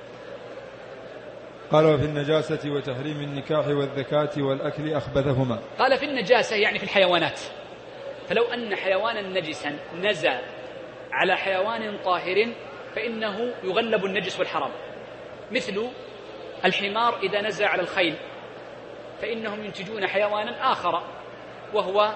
قال وفي النجاسة وتحريم النكاح والذكاة والأكل أخبثهما. قال في النجاسة يعني في الحيوانات، فلو أن حيوانا نجسا نزى على حيوان طاهر فإنه يغلب النجس والحرام، مثل الحمار إذا نزى على الخيل فإنهم ينتجون حيوانا آخر وهو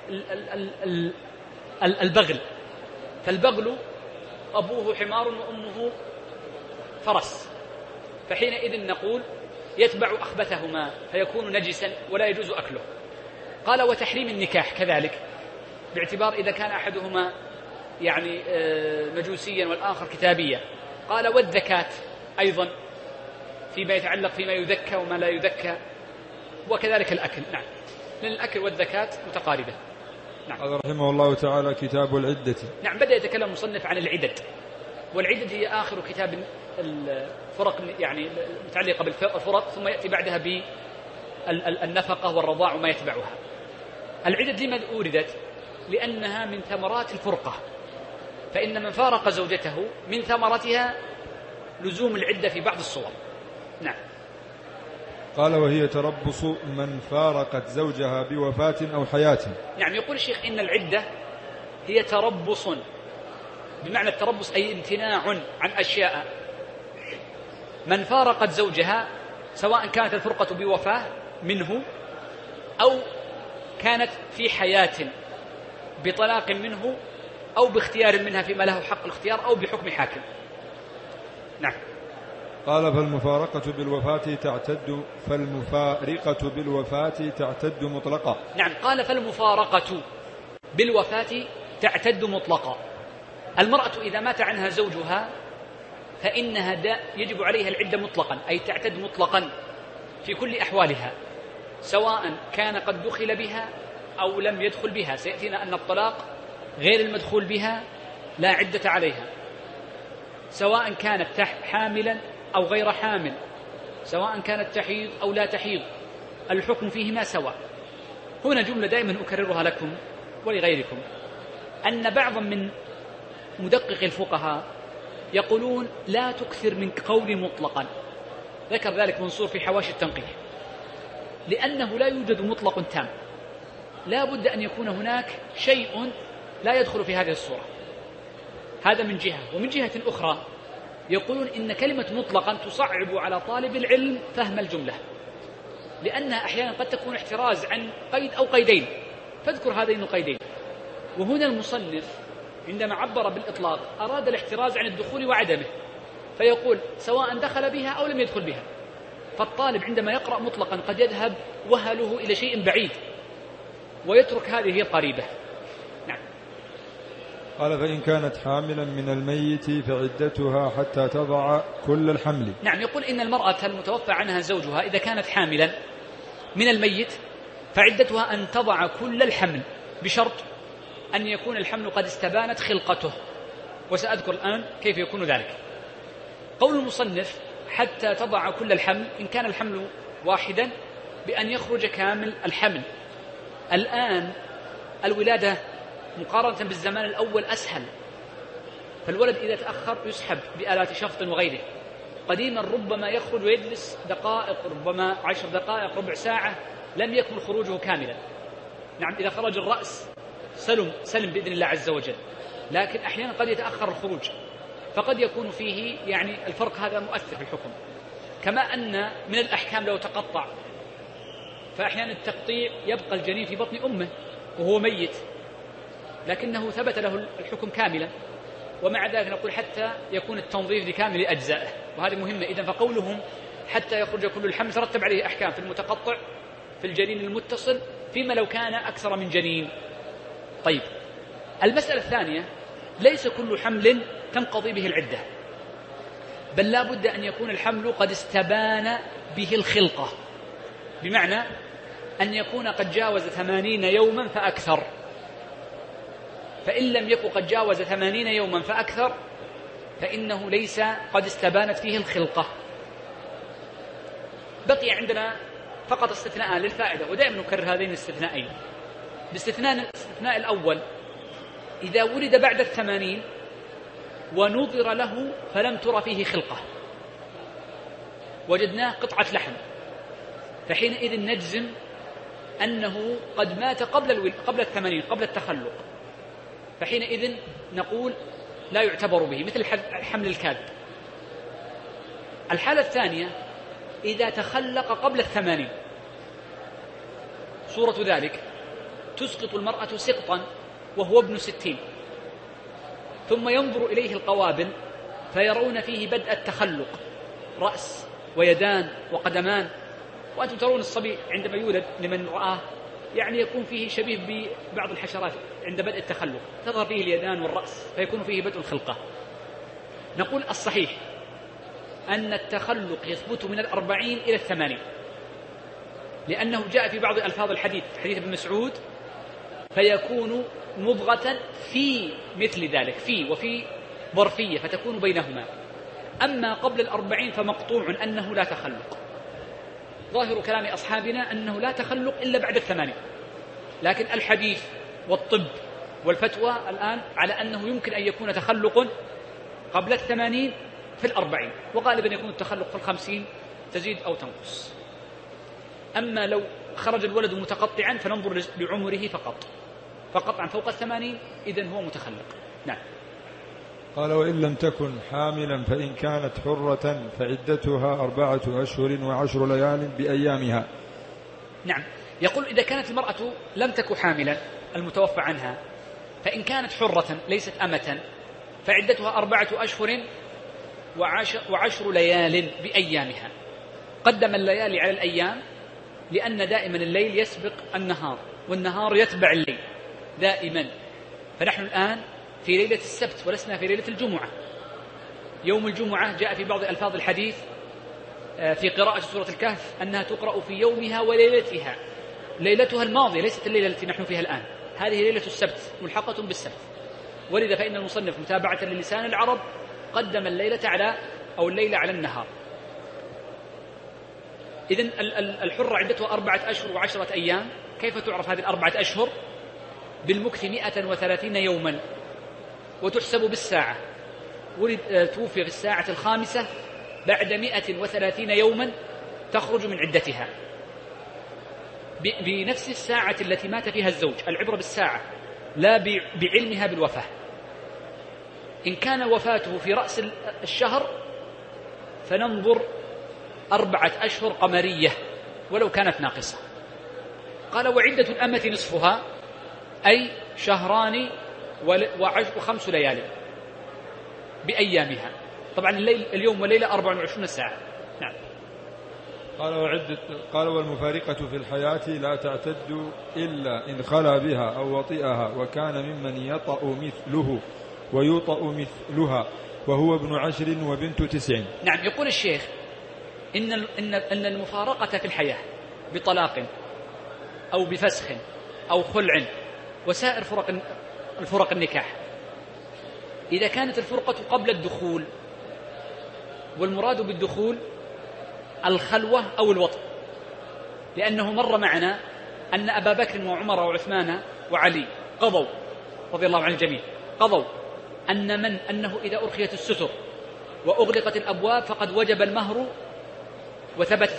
البغل، فالبغل أبوه حمار وأمه فرس، فحينئذ نقول يتبع أخبثهما فيكون نجسا ولا يجوز أكله. قال وتحريم النكاح كذلك، باعتبار إذا كان أحدهما يعني مجوسيا والآخر كتابيا. قال والذكاة أيضا فيما يتعلق فيما يذكى وما لا يذكى، وكذلك الأكل. نعم، لأن الأكل والذكاة متقاربة. نعم. قال رحمه الله تعالى: كتاب العدة. نعم، بدأ يتكلم المصنف عن العدد، والعدد هي آخر كتاب الفرق، يعني متعلقة بالفرق، ثم يأتي بعدها بالنفقة والرضاع وما يتبعها. العدد لماذا أوردت؟ لأنها من ثمرات الفرقة، فإن من فارق زوجته من ثمرتها لزوم العدة في بعض الصور. نعم. قال: وهي تربص من فارقت زوجها بوفاة أو حياة. نعم، يقول الشيخ إن العدة هي تربص، بمعنى التربص أي امتناع عن أشياء. من فارقت زوجها، سواء كانت الفرقة بوفاة منه أو كانت في حياة بطلاق منه أو باختيار منها فيما له حق الاختيار أو بحكم حاكم. نعم. قال: فالمفارقة بالوفاة تعتد مطلقا. نعم، قال: فالمفارقة بالوفاة تعتد مطلقا. المرأة إذا مات عنها زوجها فإنها يجب عليها العدة مطلقا، أي تعتد مطلقا في كل أحوالها، سواء كان قد دخل بها أو لم يدخل بها. سيأتينا أن الطلاق غير المدخول بها لا عدة عليها، سواء كانت حاملا أو غير حامل، سواء كانت تحيض أو لا تحيض، الحكم فيهما سواء. هنا جملة دائما أكررها لكم ولغيركم، أن بعضا من مدقق الفقهاء يقولون لا تكثر من قول مطلقا. ذكر ذلك منصور في حواشي التنقيح، لأنه لا يوجد مطلق تام، لا بد أن يكون هناك شيء لا يدخل في هذه الصورة. هذا من جهة. ومن جهة أخرى يقولون إن كلمة مطلقا تصعب على طالب العلم فهم الجملة، لأنها أحيانا قد تكون احتراز عن قيد أو قيدين، فاذكر هذين القيدين. وهنا المصنف عندما عبر بالإطلاق أراد الاحتراز عن الدخول وعدمه، فيقول سواء دخل بها أو لم يدخل بها. فالطالب عندما يقرأ مطلقا قد يذهب وهله إلى شيء بعيد ويترك هذه هي القريبة. نعم. قال: فإن كانت حاملا من الميت فعدتها حتى تضع كل الحمل. نعم، يقول إن المرأة المتوفى عنها زوجها إذا كانت حاملا من الميت فعدتها أن تضع كل الحمل، بشرط أن يكون الحمل قد استبانت خلقته، وسأذكر الآن كيف يكون ذلك. قول المصنف حتى تضع كل الحمل، إن كان الحمل واحدا بأن يخرج كامل الحمل. الآن الولادة مقارنة بالزمان الأول أسهل، فالولد إذا تأخر يسحب بآلات شفط وغيره. قديما ربما يخرج ويجلس دقائق، ربما 10 دقائق، ربع ساعة، لم يكمل خروجه كاملا. نعم، إذا خرج الرأس سلم بإذن الله عز وجل، لكن أحيانا قد يتأخر الخروج، فقد يكون فيه يعني الفرق هذا مؤثر في الحكم. كما أن من الأحكام لو تقطع، فأحيانا التقطيع يبقى الجنين في بطن أمه وهو ميت، لكنه ثبت له الحكم كاملا، ومع ذلك نقول حتى يكون التنظيف لكامل أجزائه، وهذه مهمة. إذن فقولهم حتى يخرج كل الحمل ترتب عليه أحكام في المتقطع، في الجنين المتصل، فيما لو كان أكثر من جنين. طيب، المسألة الثانية، ليس كل حمل تنقضي به العدة، بل لا بد أن يكون الحمل قد استبان به الخلقة، بمعنى أن يكون قد جاوز 80 يوما فأكثر. فإن لم يكن قد جاوز 80 يوما فأكثر فإنه ليس قد استبانت فيه الخلقة. بقي عندنا فقط استثناء للفائدة، ودائما نكرر هذين الاستثنائين. الاستثناء الأول: إذا ولد بعد 80 ونظر له فلم تر فيه خلقة، وجدناه قطعة لحم، فحينئذ نجزم أنه قد مات قبل 80، قبل التخلق، فحينئذ نقول لا يعتبر به، مثل حمل الكاذب. الحالة الثانية: إذا تخلق قبل 80، صورة ذلك تسقط المرأة سقطا وهو ابن 60، ثم ينظر إليه القوابل فيرون فيه بدء التخلق، رأس ويدان وقدمان، وأنتم ترون الصبي عندما يولد لمن رآه يعني يكون فيه شبيه ببعض الحشرات عند بدء التخلق، تظهر فيه اليدان والرأس، فيكون فيه بدء الخلقة. نقول الصحيح أن التخلق يثبت من 40 إلى 80، لأنه جاء في بعض ألفاظ الحديث، حديث ابن مسعود، فيكون مضغة في مثل ذلك، في وفي ظرفية فتكون بينهما. أما قبل 40 فمقطوع أنه لا تخلق. ظاهر كلام أصحابنا أنه لا تخلق إلا بعد 80، لكن الحديث والطب والفتوى الآن على أنه يمكن أن يكون تخلق قبل 80 في 40، وغالبا يكون التخلق في 50 تزيد أو تنقص. أما لو خرج الولد متقطعا فننظر لعمره فقط عن فوق 80 إذن هو متخلق. نعم. قال: وإن لم تكن حاملا فإن كانت حرة فعدتها 4 أشهر و10 ليال بأيامها. نعم. يقول: إذا كانت المرأة لم تكن حاملا المتوفى عنها، فإن كانت حرة ليست أمة فعدتها 4 أشهر و10 ليال بأيامها. قدم الليالي على الأيام لأن دائما الليل يسبق النهار والنهار يتبع الليل دائما. فنحن الآن في ليلة السبت ولسنا في ليلة الجمعة. يوم الجمعة جاء في بعض ألفاظ الحديث في قراءة سورة الكهف أنها تقرأ في يومها وليلتها، ليلتها الماضية ليست الليلة التي نحن فيها الآن، هذه ليلة السبت ملحقة بالسبت. ولذا فإن المصنف متابعة للسان العرب قدم الليلة على النهار. إذن الحرة عدتها 4 أشهر و10 أيام. كيف تعرف هذه 4 أشهر؟ بالمكث 130 يوما وتحسب بالساعة. توفي في الساعة 5 بعد 130 يوما تخرج من عدتها بنفس الساعة التي مات فيها الزوج. العبرة بالساعة لا بعلمها بالوفاة. إن كان وفاته في رأس الشهر فننظر 4 أشهر قمرية ولو كانت ناقصة. قال: وعدة الأمة نصفها، أي 2 و5 ليال بأيامها. طبعا اليوم والليلة 24 ساعة. نعم. قال: والمفارقة في الحياة لا تعتد إلا إن خلا بها أو وطئها وكان ممن يطأ مثله ويوطأ مثلها وهو ابن 10 وبنت 9. نعم. يقول الشيخ إن المفارقة في الحياة بطلاق أو بفسخ أو خلع وسائر الفرق النكاح، إذا كانت الفرقة قبل الدخول، والمراد بالدخول الخلوة أو الوطء، لأنه مر معنا أن أبا بكر وعمر وعثمان وعلي قضوا رضي الله عن الجميع قضوا أنه إذا أرخيت الستر وأغلقت الأبواب فقد وجب المهر وثبتت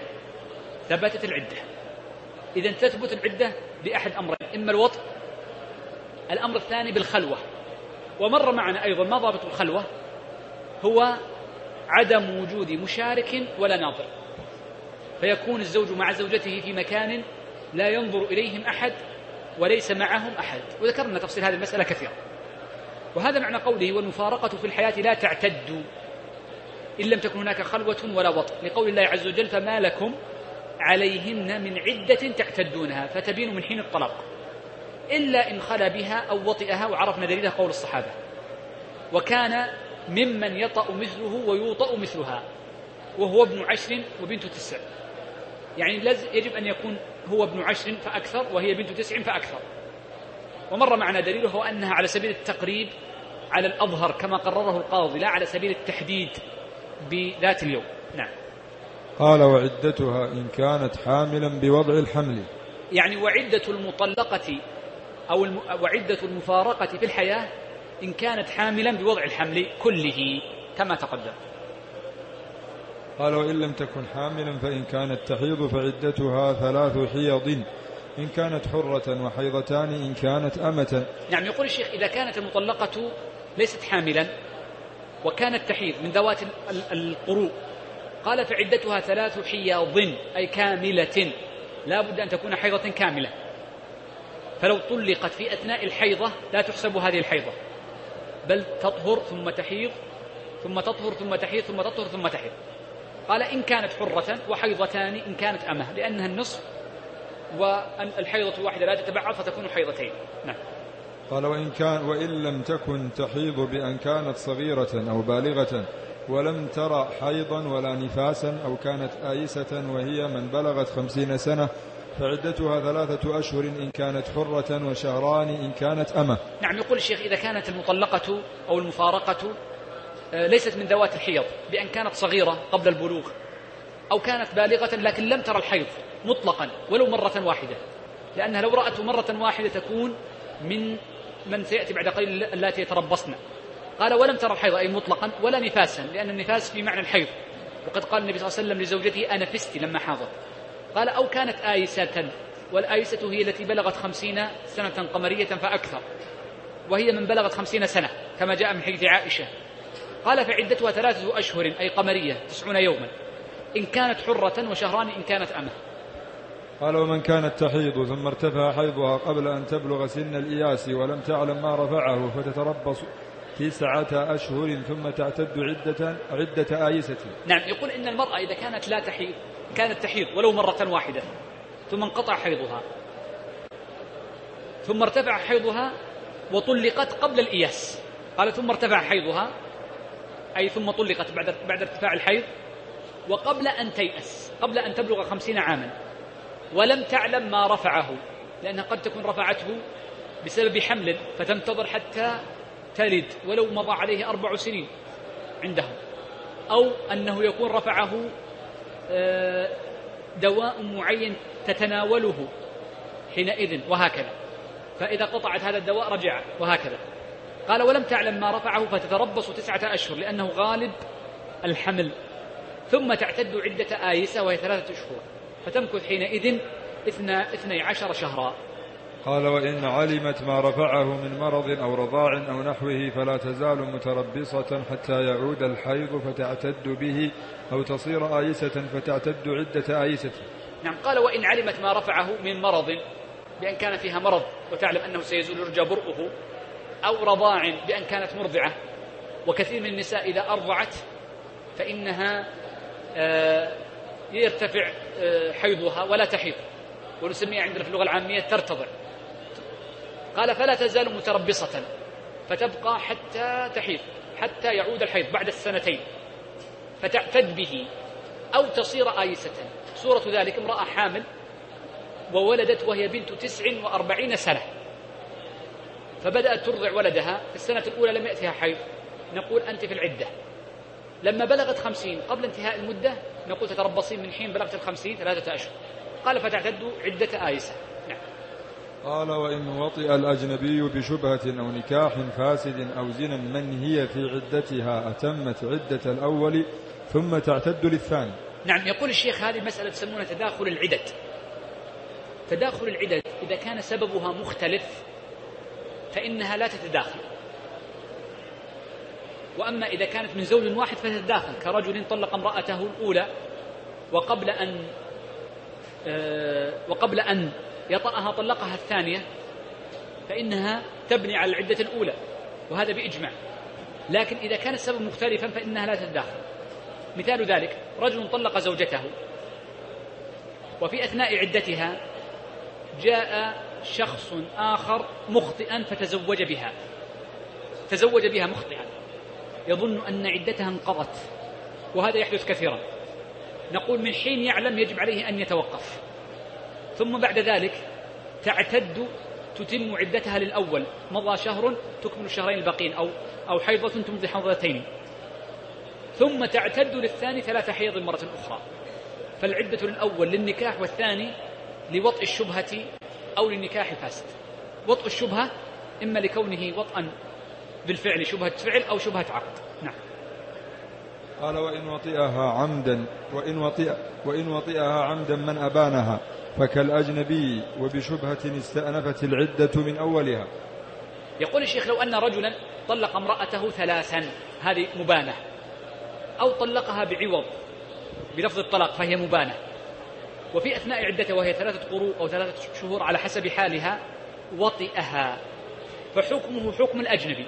العدة. إذن تثبت العدة بأحد أمرين: إما الوطء، الأمر الثاني بالخلوة. ومر معنا أيضا ما ضابط الخلوة، هو عدم وجود مشارك ولا ناظر، فيكون الزوج مع زوجته في مكان لا ينظر إليهم أحد وليس معهم أحد، وذكرنا تفصيل هذه المسألة كثيرا. وهذا معنى قوله: والمفارقة في الحياة لا تعتد إن لم تكن هناك خلوة ولا وطء، لقول الله عز وجل: فما لكم عليهن من عدة تعتدونها، فتبين من حين الطلاق، إلا إن خلا بها أو وطئها. وعرفنا دليلها قول الصحابة: وكان ممن يطأ مثله ويوطأ مثلها وهو ابن 10 وبنت 9. يعني يجب أن يكون هو ابن 10 فأكثر وهي بنت 9 فأكثر. ومر معنا دليله هو أنها على سبيل التقريب على الأظهر كما قرره القاضي، لا على سبيل التحديد بذات اليوم. نعم. قال: وعدتها إن كانت حاملا بوضع الحمل. يعني وعدة المطلقة أو وعدة المفارقة في الحياة إن كانت حاملا بوضع الحمل كله كما تقدم. قال: وإن لم تكن حاملا فإن كانت تحيض فعدتها 3 حيض إن كانت حرة وحيضتان إن كانت أمة. نعم. يقول الشيخ: إذا كانت المطلقة ليست حاملا وكانت تحيض من ذوات القروء، قال: فعدتها 3 حيض أي كاملة، لا بد أن تكون حيضة كاملة. فلو طلقت في أثناء الحيضة لا تحسب هذه الحيضة، بل تطهر ثم تحيض ثم تطهر ثم تحيض ثم تطهر ثم تحيض. قال: إن كانت حرة وحيضتان إن كانت أمة، لأنها النصف والحيضة الواحدة لا تتبعض فتكون حيضتين. نعم. قال: وإن لم تكن تحيض بأن كانت صغيرة أو بالغة ولم تر حيضا ولا نفاسا أو كانت آيسة وهي من بلغت 50 سنة فعدتها 3 أشهر إن كانت حرة وشهران إن كانت أمة. نعم. يقول الشيخ إذا كانت المطلقة أو المفارقة ليست من ذوات الحيض بأن كانت صغيرة قبل البلوغ أو كانت بالغة لكن لم ترى الحيض مطلقا ولو مرة واحدة، لأنها لو رأته مرة واحدة تكون من سيأتي بعد قليل اللاتي يتربصن. قال ولم ترى الحيض أي مطلقا ولا نفاسا، لأن النفاس في معنى الحيض، وقد قال النبي صلى الله عليه وسلم لزوجته أنفستي لما حاضت. قال أو كانت آيسة، والآيسة هي التي بلغت 50 سنة قمرية فأكثر، وهي من بلغت 50 سنة كما جاء من حديث عائشة. قال فعدتها 3 أشهر أي قمرية 90 يوما إن كانت حرة وشهران إن كانت أمة. قال ومن كانت تحيض ثم ارتفع حيضها قبل أن تبلغ سن الإياس ولم تعلم ما رفعه فتتربص 9 أشهر ثم تعتد عدة آيسة. نعم. يقول إن المرأة إذا كانت لا تحيض كانت تحيض ولو مرة واحدة ثم انقطع حيضها ثم ارتفع حيضها وطلقت قبل الإياس. قال ثم ارتفع حيضها أي ثم طلقت بعد ارتفاع الحيض وقبل أن تيأس قبل أن تبلغ 50 عاما ولم تعلم ما رفعه، لأنها قد تكون رفعته بسبب حمل فتنتظر حتى تلد ولو مضى عليه 4 سنين عندهم، أو أنه يكون رفعه دواء معين تتناوله حينئذ وهكذا، فإذا قطعت هذا الدواء رجع وهكذا. قال ولم تعلم ما رفعه فتتربص 9 أشهر لأنه غالب الحمل، ثم تعتد عدة آيسة وهي 3 أشهر فتمكث حينئذ 12 شهرا. قال وإن علمت ما رفعه من مرض أو رضاع أو نحوه فلا تزال متربصة حتى يعود الحيض فتعتد به أو تصير آيسة فتعتد عدة آيسة. نعم. قال وإن علمت ما رفعه من مرض بأن كان فيها مرض وتعلم أنه سيزول يرجى برؤه، أو رضاع بأن كانت مرضعة، وكثير من النساء إذا أرضعت فإنها يرتفع حيضها ولا تحيض، ونسميها عندنا في اللغة العامية ترتضع. قال فلا تزال متربصة فتبقى حتى تحيض حتى يعود الحيض بعد 2 سنين فتعتد به أو تصير آيسة. صورة ذلك امرأة حامل وولدت وهي بنت 49 سنة فبدأت ترضع ولدها في السنة الأولى لم يأتها حيض، نقول أنت في العدة. لما بلغت 50 قبل انتهاء المدة نقول تتربصين من حين بلغت 50 3 أشهر. قال فتعتد عدة آيسة. نعم. قال وإن وطئ الأجنبي بشبهة أو نكاح فاسد أو زنا من هي في عدتها أتمت عدة الأول ثم تعتد للثاني. نعم. يقول الشيخ هذه مسألة تسمونها تداخل العدد. تداخل العدد إذا كان سببها مختلف فإنها لا تتداخل، وأما إذا كانت من زوج واحد فتتداخل، كرجل طلق امرأته الأولى وقبل أن يطأها طلقها الثانية فإنها تبني على العدة الأولى، وهذا بإجماع. لكن إذا كان السبب مختلفا فإنها لا تتداخل. مثال ذلك رجل طلق زوجته وفي أثناء عدتها جاء شخص آخر مخطئا فتزوج بها مخطئا يظن أن عدتها انقضت، وهذا يحدث كثيرا. نقول من حين يعلم يجب عليه أن يتوقف، ثم بعد ذلك تعتد تتم عدتها للأول، مضى شهر تكمل الشهرين الباقين، أو حيضة تمضي حيضتين، ثم تعتد للثاني 3 حيض مرة أخرى. فالعدة للأول للنكاح والثاني لوطء الشبهة أو للنكاح الفاسد. وطء الشبهة إما لكونه وطئا بالفعل شبهة فعل أو شبهة عقد. نعم. قال وإن وطئها عمدا من أبانها فكالأجنبي وبشبهة استأنفت العدة من أولها. يقول الشيخ لو أن رجلا طلق امرأته 3 هذه مبانة، أو طلقها بعوض بلفظ الطلاق فهي مبانة، وفي أثناء عدته وهي 3 قروء أو 3 شهور على حسب حالها وطئها، فحكمه حكم الأجنبي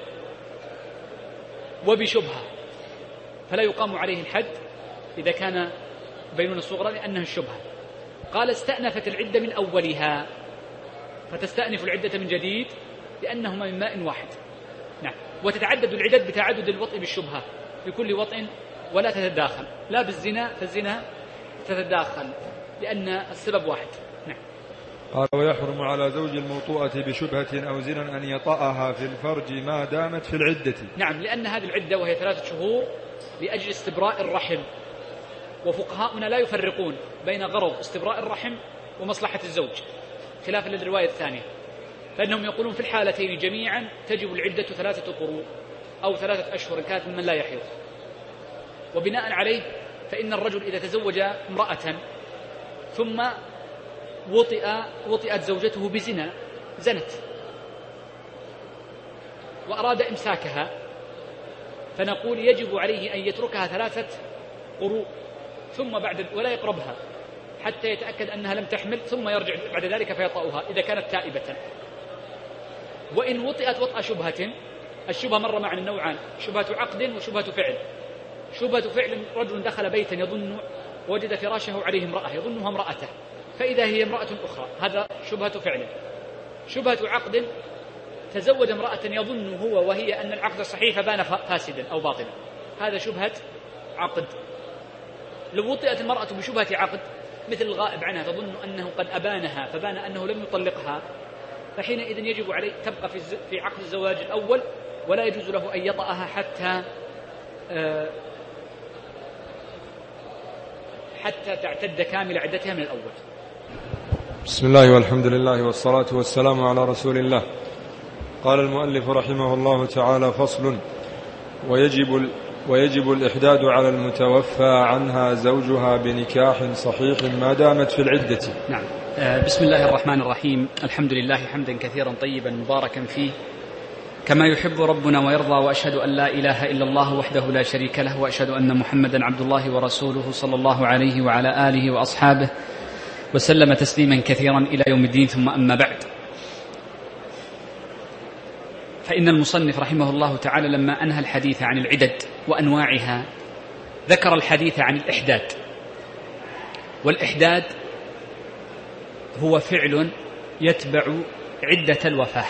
وبشبهة، فلا يقام عليه الحد إذا كان بينونة صغرى لأنها الشبهة. قال استأنفت العدة من أولها، فتستأنف العدة من جديد لأنهما من ماء واحد. نعم. وتتعدد العدد بتعدد الوطء بالشبهة، في كل وطء ولا تتداخل، لا بالزنا فالزنا تتداخل لأن السبب واحد. نعم. قال ويحرم على زوج الموطوءة بشبهة أو زنا أن يطأها في الفرج ما دامت في العدة. نعم، لأن هذه العدة وهي 3 شهور لأجل استبراء الرحم، وفقهاؤنا لا يفرقون بين غرض استبراء الرحم ومصلحة الزوج خلافا للرواية الثانية، فإنهم يقولون في الحالتين جميعا تجب العدة 3 قروء أو 3 أشهر كانت ممن لا يحيض. وبناء عليه فإن الرجل إذا تزوج امرأة ثم وطئت زوجته بزنا، زنت وأراد إمساكها، فنقول يجب عليه أن يتركها 3 قروء ثم ولا يقربها حتى يتأكد أنها لم تحمل، ثم يرجع بعد ذلك فيطأها إذا كانت تائبة. وإن وطئت وطأ شبهة، الشبهة مر معنا النوعان، شبهة عقد وشبهة فعل. شبهة فعل رجل دخل بيتا يظن وجد فراشه عليه امرأة يظنها امرأته فإذا هي امرأة أخرى، هذا شبهة فعل. شبهة عقد تزوج امرأة يظن هو وهي أن العقد صحيح فبان فاسدا أو باطلا، هذا شبهة عقد. لو وطئت المرأة بشبهة عقد مثل الغائب عنها تظن أنه قد أبانها فبان أنه لم يطلقها، فحينئذ يجب عليه تبقى في عقد الزواج الأول ولا يجوز له أن يطأها حتى تعتد كامل عدتها من الأول. بسم الله والحمد لله والصلاة والسلام على رسول الله. قال المؤلف رحمه الله تعالى: فصل: ويجب الإحداد على المتوفى عنها زوجها بنكاح صحيح ما دامت في العدة. نعم. بسم الله الرحمن الرحيم. الحمد لله حمدا كثيرا طيبا مباركا فيه كما يحب ربنا ويرضى، وأشهد أن لا إله إلا الله وحده لا شريك له، وأشهد أن محمدا عبد الله ورسوله صلى الله عليه وعلى آله وأصحابه وسلم تسليما كثيرا إلى يوم الدين. ثم أما بعد، فإن المصنف رحمه الله تعالى لما أنهى الحديث عن العدد وأنواعها ذكر الحديث عن الإحداد. والإحداد هو فعل يتبع عدة الوفاة،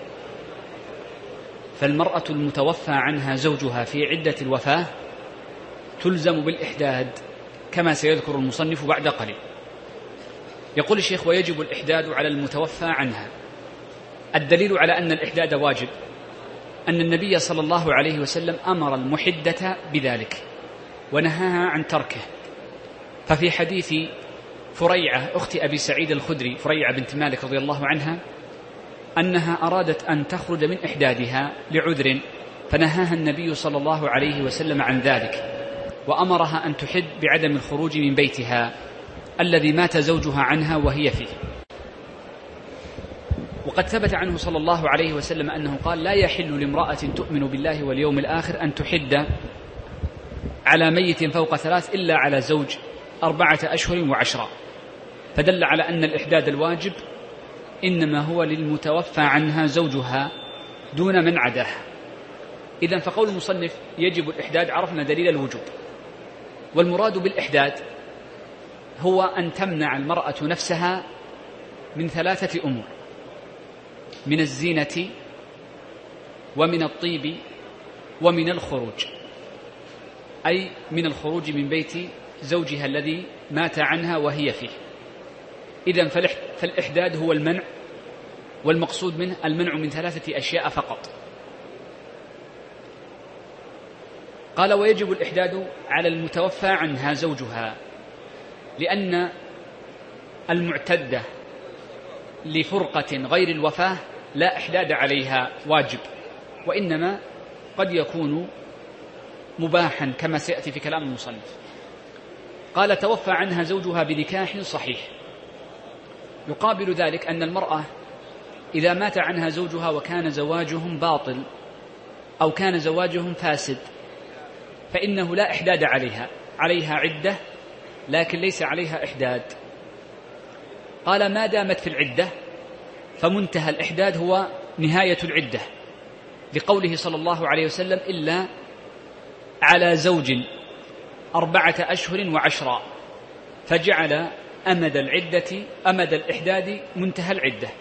فالمرأة المتوفى عنها زوجها في عدة الوفاة تلزم بالإحداد كما سيذكر المصنف بعد قليل. يقول الشيخ: ويجب الإحداد على المتوفى عنها. الدليل على أن الإحداد واجب أن النبي صلى الله عليه وسلم أمر المحدة بذلك ونهاها عن تركه. ففي حديث فريعة أخت أبي سعيد الخدري، فريعة بنت مالك رضي الله عنها، أنها أرادت أن تخرج من إحدادها لعذر فنهاها النبي صلى الله عليه وسلم عن ذلك، وأمرها أن تحد بعدم الخروج من بيتها الذي مات زوجها عنها وهي فيه. وقد ثبت عنه صلى الله عليه وسلم أنه قال: لا يحل لامرأة تؤمن بالله واليوم الآخر أن تحد على ميت فوق 3 إلا على زوج 4 أشهر و10. فدل على أن الإحداد الواجب إنما هو للمتوفى عنها زوجها دون من عداه. إذن فقول المصنف يجب الإحداد، عرفنا دليل الوجوب. والمراد بالإحداد هو أن تمنع المرأة نفسها من 3 أمور: من الزينة ومن الطيب ومن الخروج، أي من الخروج من بيت زوجها الذي مات عنها وهي فيه. إذن فالإحداد هو المنع، والمقصود منه المنع من 3 أشياء فقط. قال: ويجب الإحداد على المتوفى عنها زوجها، لأن المعتدة لفرقة غير الوفاة لا إحداد عليها واجب، وإنما قد يكون مباحا كما سيأتي في كلام المصنف. قال: توفى عنها زوجها بنكاح صحيح. يقابل ذلك أن المرأة إذا مات عنها زوجها وكان زواجهم باطل أو كان زواجهم فاسد فإنه لا إحداد عليها عدة، لكن ليس عليها إحداد. قال: ما دامت في العدة فمنتهى الإحداد هو نهاية العدة، لقوله صلى الله عليه وسلم: إلا على زوج 4 أشهر و10، فجعل أمد الإحداد منتهى العدة.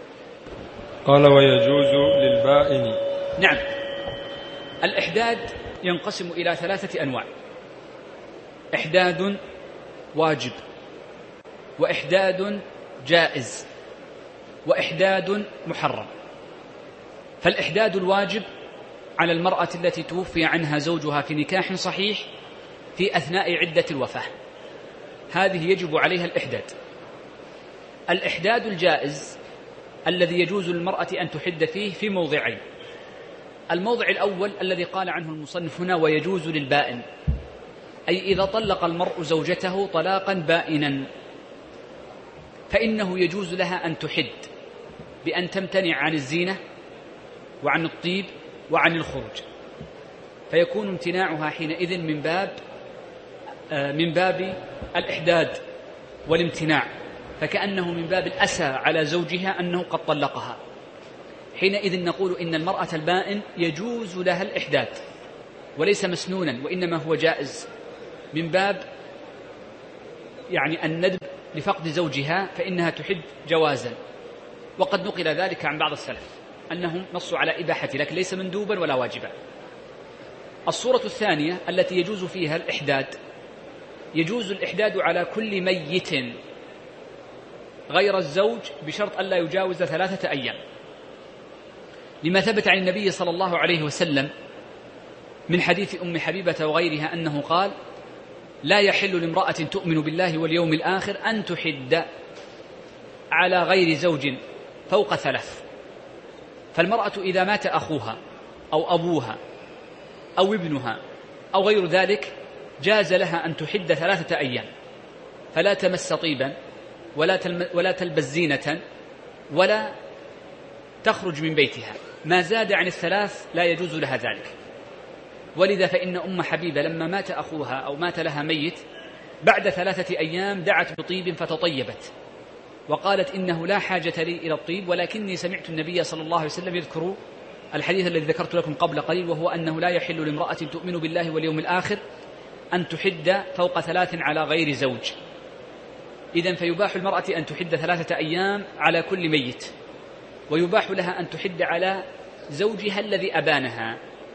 قال: ويجوز للبائن. نعم، الإحداد ينقسم إلى 3 أنواع: إحداد واجب، وإحداد جائز، وإحداد محرم. فالإحداد الواجب على المرأة التي توفي عنها زوجها في نكاح صحيح في أثناء عدة الوفاة، هذه يجب عليها الإحداد. الإحداد الجائز الذي يجوز للمرأة أن تحد فيه في موضعين: الموضع الأول الذي قال عنه المصنف هنا ويجوز للبائن، أي إذا طلق المرء زوجته طلاقا بائنا فإنه يجوز لها أن تحد بأن تمتنع عن الزينة وعن الطيب وعن الخروج، فيكون امتناعها حينئذ من باب الإحداد والامتناع، فكأنه من باب الأسى على زوجها أنه قد طلقها. حينئذ نقول إن المرأة البائن يجوز لها الإحداد وليس مسنونا، وإنما هو جائز من باب الندب لفقد زوجها، فإنها تحد جوازا. وقد نقل ذلك عن بعض السلف أنهم نصوا على إباحته، لكن ليس مندوبا ولا واجبا. الصورة الثانية التي يجوز فيها الإحداد: يجوز الإحداد على كل ميت غير الزوج بشرط ألا يجاوز 3 أيام، لما ثبت عن النبي صلى الله عليه وسلم من حديث أم حبيبة وغيرها أنه قال: لا يحل لامرأة تؤمن بالله واليوم الآخر أن تحد على غير زوج فوق 3. فالمرأة إذا مات أخوها أو أبوها أو ابنها أو غير ذلك جاز لها أن تحد 3 أيام، فلا تمس طيبا ولا تلبس زينة ولا تخرج من بيتها. ما زاد عن 3 لا يجوز لها ذلك. ولذا فإن أم حبيبة لما مات أخوها أو مات لها ميت بعد 3 أيام دعت بطيب فتطيبت، وقالت: إنه لا حاجة لي إلى الطيب، ولكني سمعت النبي صلى الله عليه وسلم يذكر الحديث الذي ذكرت لكم قبل قليل، وهو أنه لا يحل لامرأة تؤمن بالله واليوم الآخر أن تحد فوق 3 على غير زوج. إذن فيباح المرأة أن تحد 3 أيام على كل ميت، ويباح لها أن تحد على زوجها الذي أبانها.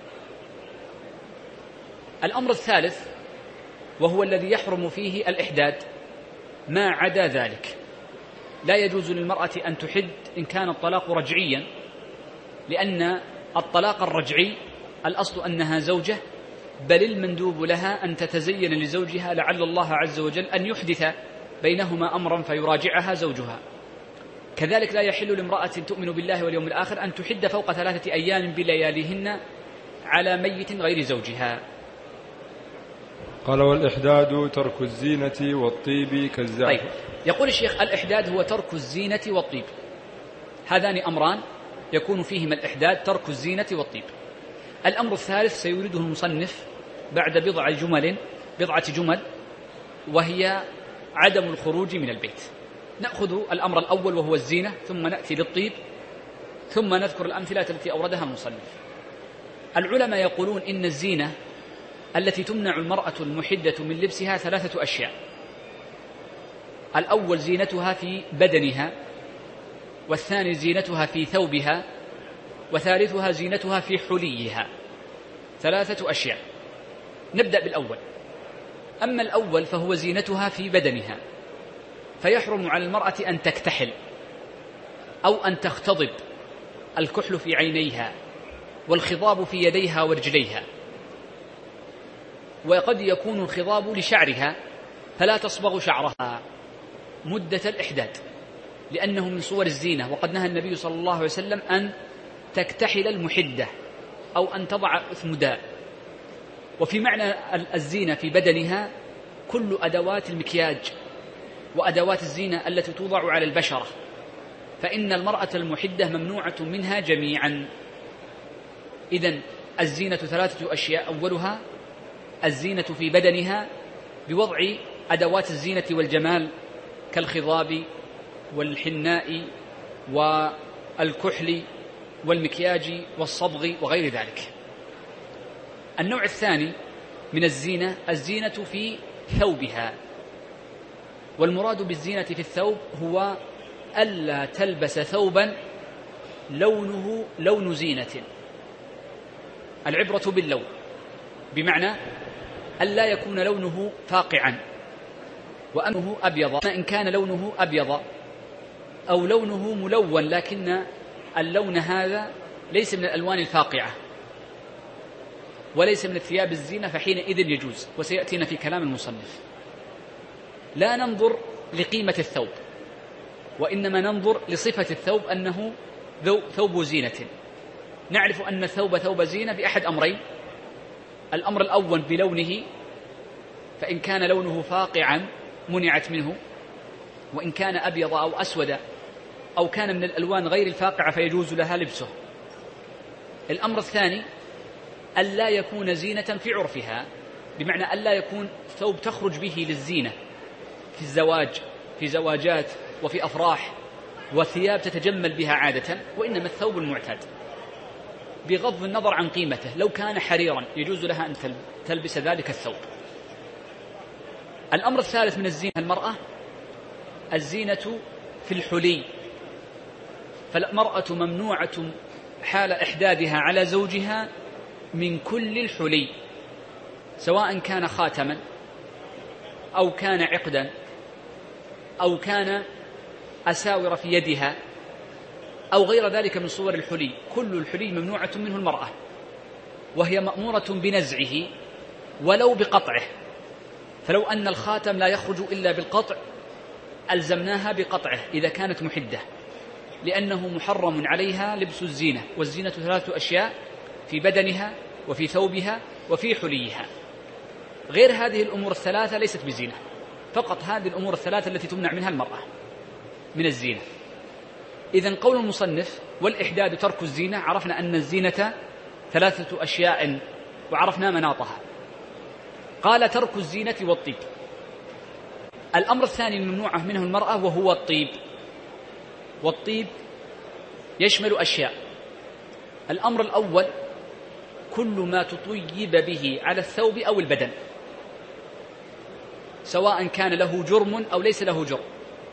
الأمر الثالث وهو الذي يحرم فيه الإحداد: ما عدا ذلك لا يجوز للمرأة أن تحد إن كان الطلاق رجعيا، لأن الطلاق الرجعي الأصل أنها زوجة، بل المندوب لها أن تتزين لزوجها لعل الله عز وجل أن يحدث بينهما أمرا فيراجعها زوجها. كذلك لا يحل لامرأة تؤمن بالله واليوم الآخر أن تحد فوق 3 أيام بلياليهن على ميت غير زوجها. قال: والإحداد ترك الزينة والطيب كالزعف. طيب، يقول الشيخ: الإحداد هو ترك الزينة والطيب. هذان أمران يكون فيهما الإحداد: ترك الزينة والطيب. الأمر الثالث سيورده المصنف بعد بضعة جمل، وهي عدم الخروج من البيت. نأخذ الأمر الأول وهو الزينة، ثم نأتي للطيب، ثم نذكر الأمثلة التي أوردها المصنف. العلماء يقولون إن الزينة التي تمنع المرأة المحدة من لبسها 3 أشياء: الأول زينتها في بدنها، والثاني زينتها في ثوبها، وثالثها زينتها في حليها. 3 أشياء. نبدأ بالأول. أما الأول فهو زينتها في بدنها، فيحرم على المرأة أن تكتحل أو أن تختضب، الكحل في عينيها والخضاب في يديها ورجليها. وقد يكون الخضاب لشعرها فلا تصبغ شعرها مدة الإحداد، لأنه من صور الزينة، وقد نهى النبي صلى الله عليه وسلم أن تكتحل المحدة أو أن تضع أثمداء. وفي معنى الزينة في بدنها كل أدوات المكياج وأدوات الزينة التي توضع على البشرة، فإن المرأة المحدة ممنوعة منها جميعا. إذن الزينة 3 أشياء: أولها الزينة في بدنها بوضع أدوات الزينة والجمال كالخضاب والحناء والكحل والمكياج والصبغ وغير ذلك. النوع الثاني من الزينة في ثوبها، والمراد بالزينة في الثوب هو ألا تلبس ثوبا لونه لون زينة. العبرة باللون، بمعنى ألا يكون لونه فاقعا وأنه أبيض. إن كان لونه أبيض أو لونه ملون لكن اللون هذا ليس من الألوان الفاقعة وليس من الثياب الزينة فحينئذ يجوز، وسيأتينا في كلام المصنف. لا ننظر لقيمة الثوب، وإنما ننظر لصفة الثوب أنه ثوب زينة. نعرف أن الثوب ثوب زينة بأحد أمرين: الأمر الأول بلونه، فإن كان لونه فاقعا منعت منه، وإن كان أبيض أو أسود أو كان من الألوان غير الفاقعة فيجوز لها لبسه. الأمر الثاني ألا يكون زينة في عرفها، بمعنى ألا يكون ثوب تخرج به للزينة في الزواج، في زواجات وفي أفراح، وثياب تتجمل بها عادة، وإنما الثوب المعتاد بغض النظر عن قيمته. لو كان حريرا يجوز لها أن تلبس ذلك الثوب. الأمر الثالث من الزينة المرأة الزينة في الحلي، فالمرأة ممنوعة حال إحدادها على زوجها من كل الحلي، سواء كان خاتما أو كان عقدا أو كان أساور في يدها أو غير ذلك من صور الحلي. كل الحلي ممنوعة منه المرأة، وهي مأمورة بنزعه ولو بقطعه. فلو أن الخاتم لا يخرج إلا بالقطع ألزمناها بقطعه إذا كانت محدة، لأنه محرم عليها لبس الزينة، والزينة 3 أشياء: في بدنها وفي ثوبها وفي حليها. غير هذه الأمور الثلاثة ليست بزينة، فقط هذه الأمور الثلاثة التي تمنع منها المرأة من الزينة. إذن قول المصنف والإحداد ترك الزينة، عرفنا أن الزينة 3 أشياء وعرفنا مناطها. قال ترك الزينة والطيب. الأمر الثاني الممنوعة منه المرأة وهو الطيب، والطيب يشمل أشياء. الأمر الأول كل ما تطيب به على الثوب أو البدن، سواء كان له جرم أو ليس له جرم،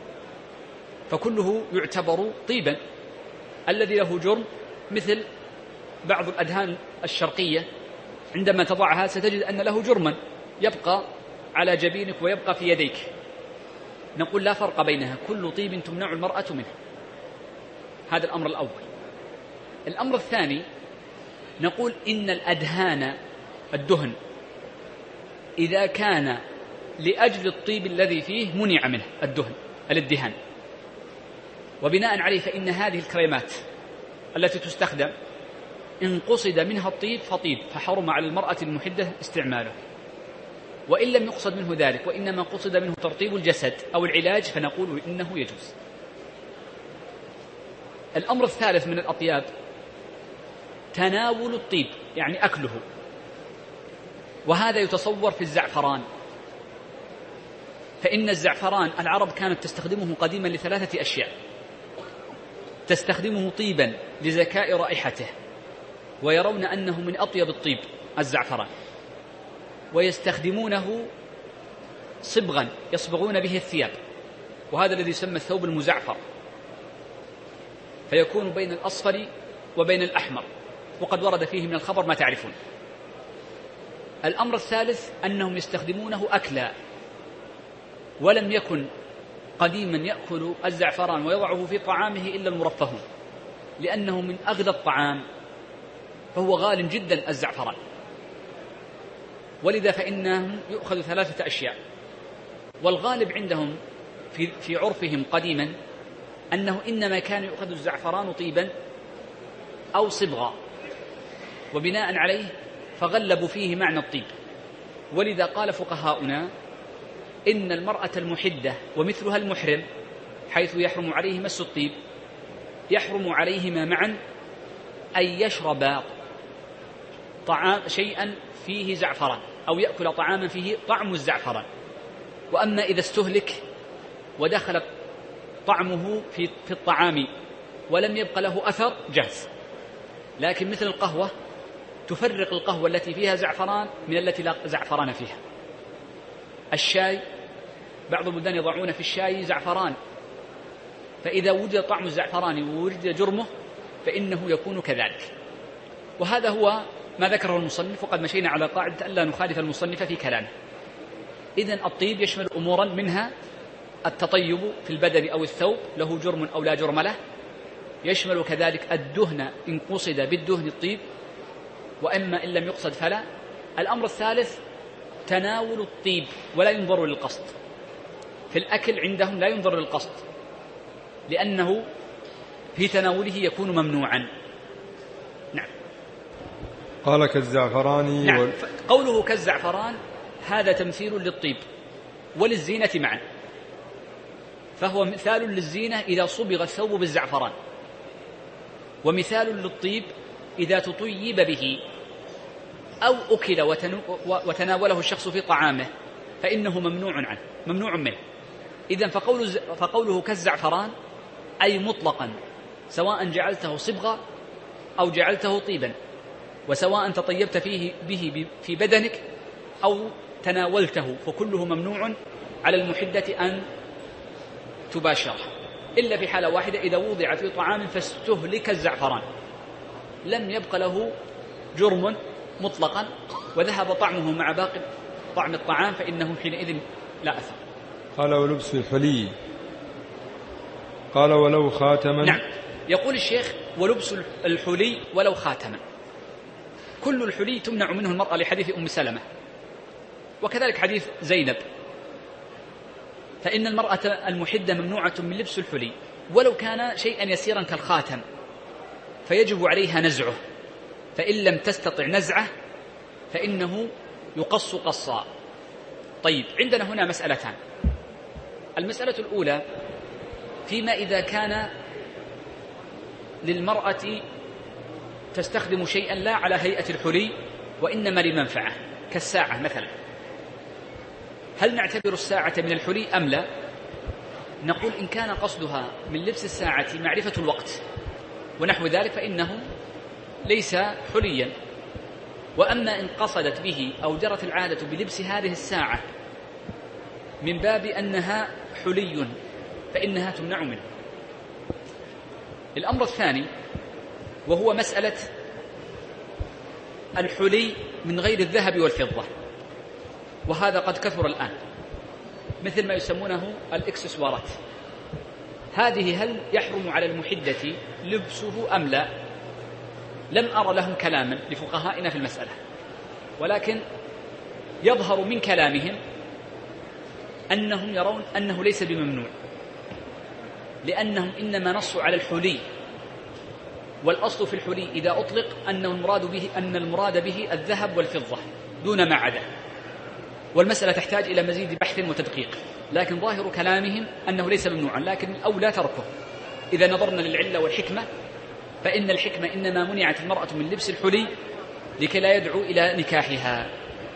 فكله يعتبر طيبا. الذي له جرم مثل بعض الأدهان الشرقية، عندما تضعها ستجد أن له جرما يبقى على جبينك ويبقى في يديك، نقول لا فرق بينها، كل طيب تمنع المرأة منه. هذا الأمر الأول. الأمر الثاني نقول إن الأدهان الدهن إذا كان لأجل الطيب الذي فيه منع منه الدهن الادهان، وبناء عليه فإن هذه الكريمات التي تستخدم إن قصد منها الطيب فطيب، فحرم على المرأة المحدة استعماله. وإن لم يقصد منه ذلك وإنما قصد منه ترطيب الجسد أو العلاج فنقول إنه يجوز. الأمر الثالث من الأطياب تناول الطيب، يعني أكله، وهذا يتصور في الزعفران. فإن الزعفران العرب كانت تستخدمه قديما ل3 أشياء: تستخدمه طيبا لزكاء رائحته، ويرون أنه من أطيب الطيب الزعفران، ويستخدمونه صبغا يصبغون به الثياب، وهذا الذي يسمى الثوب المزعفر، فيكون بين الأصفر وبين الأحمر، وقد ورد فيه من الخبر ما تعرفون. الأمر الثالث أنهم يستخدمونه أكلا، ولم يكن قديما يأكل الزعفران ويضعه في طعامه إلا المرفهون، لأنه من أغلى الطعام، فهو غال جدا الزعفران. ولذا فإنهم يؤخذ 3 أشياء. والغالب عندهم في عرفهم قديما أنه إنما كان يؤخذ الزعفران طيبا أو صبغا، وبناء عليه فغلبوا فيه معنى الطيب. ولذا قال فقهاؤنا إن المرأة المحدة ومثلها المحرم حيث يحرم عليه مس الطيب يحرم عليهما معا أن يشرب شيئا فيه زعفران أو يأكل طعاما فيه طعم الزعفران. وأما إذا استهلك ودخل طعمه في الطعام ولم يبق له أثر جاز. لكن مثل القهوة تفرق القهوة التي فيها زعفران من التي لا زعفران فيها. الشاي بعض البلدان يضعون في الشاي زعفران، فإذا وجد طعم الزعفران ووجد جرمه فإنه يكون كذلك. وهذا هو ما ذكره المصنف، وقد مشينا على قاعدة ألا نخالف المصنف في كلامه. إذن الطيب يشمل أمورا، منها التطيب في البدن أو الثوب، له جرم أو لا جرم له. يشمل كذلك الدهن إن قصد بالدهن الطيب، وأما إن لم يقصد فلا. الأمر الثالث تناول الطيب ولا ينظر للقصد. في الأكل عندهم لا ينظر للقصد، لأنه في تناوله يكون ممنوعا. نعم. قال كالزعفران. نعم. قوله كالزعفران هذا تمثيل للطيب وللزينة معا، فهو مثال للزينة إذا صبغ الثوب بالزعفران، ومثال للطيب إذا تطيب به أو أكل وتناوله الشخص في طعامه، فإنه ممنوع عنه، ممنوع منه. إذن فقوله كالزعفران أي مطلقا، سواء جعلته صبغة أو جعلته طيبا، وسواء تطيبت به في بدنك أو تناولته، فكله ممنوع على المحدة أن تباشره، إلا في حالة واحدة، إذا وضع في طعام فاستهلك الزعفران لم يبق له جرم مطلقا وذهب طعمه مع باقي طعم الطعام، فإنه حينئذ لا أثر. قال ولبس الحلي. قال ولو خاتما. نعم. يقول الشيخ ولبس الحلي ولو خاتما. كل الحلي تمنع منه المرأة لحديث أم سلمة، وكذلك حديث زينب، فإن المرأة المحدة ممنوعة من لبس الحلي ولو كان شيئا يسيرا كالخاتم، فيجب عليها نزعه، فإن لم تستطع نزعه فإنه يقص قصا. طيب، عندنا هنا مسألتان. المسألة الأولى فيما إذا كان للمرأة تستخدم شيئا لا على هيئة الحلي وإنما لمنفعة، كالساعة مثلا، هل نعتبر الساعة من الحلي أم لا؟ نقول إن كان قصدها من لبس الساعة معرفة الوقت ونحو ذلك فإنه ليس حليا، وأما إن قصدت به أو جرت العادة بلبس هذه الساعة من باب أنها حلي فإنها تمنع منه. الأمر الثاني وهو مسألة الحلي من غير الذهب والفضة، وهذا قد كثر الآن، مثل ما يسمونه الإكسسوارات. هذه هل يحرم على المحدة لبسه أم لا؟ لم أرى لهم كلاما لفقهائنا في المسألة، ولكن يظهر من كلامهم أنهم يرون أنه ليس بممنوع، لأنهم إنما نصوا على الحلي، والأصل في الحلي إذا أطلق أن المراد به الذهب والفضة دون ما عدا، والمسألة تحتاج إلى مزيد بحث وتدقيق، لكن ظاهر كلامهم أنه ليس ممنوعا، لكن الأولى تركه. إذا نظرنا للعلة والحكمة فإن الحكمة إنما منعت المرأة من لبس الحلي لكي لا يدعو إلى نكاحها.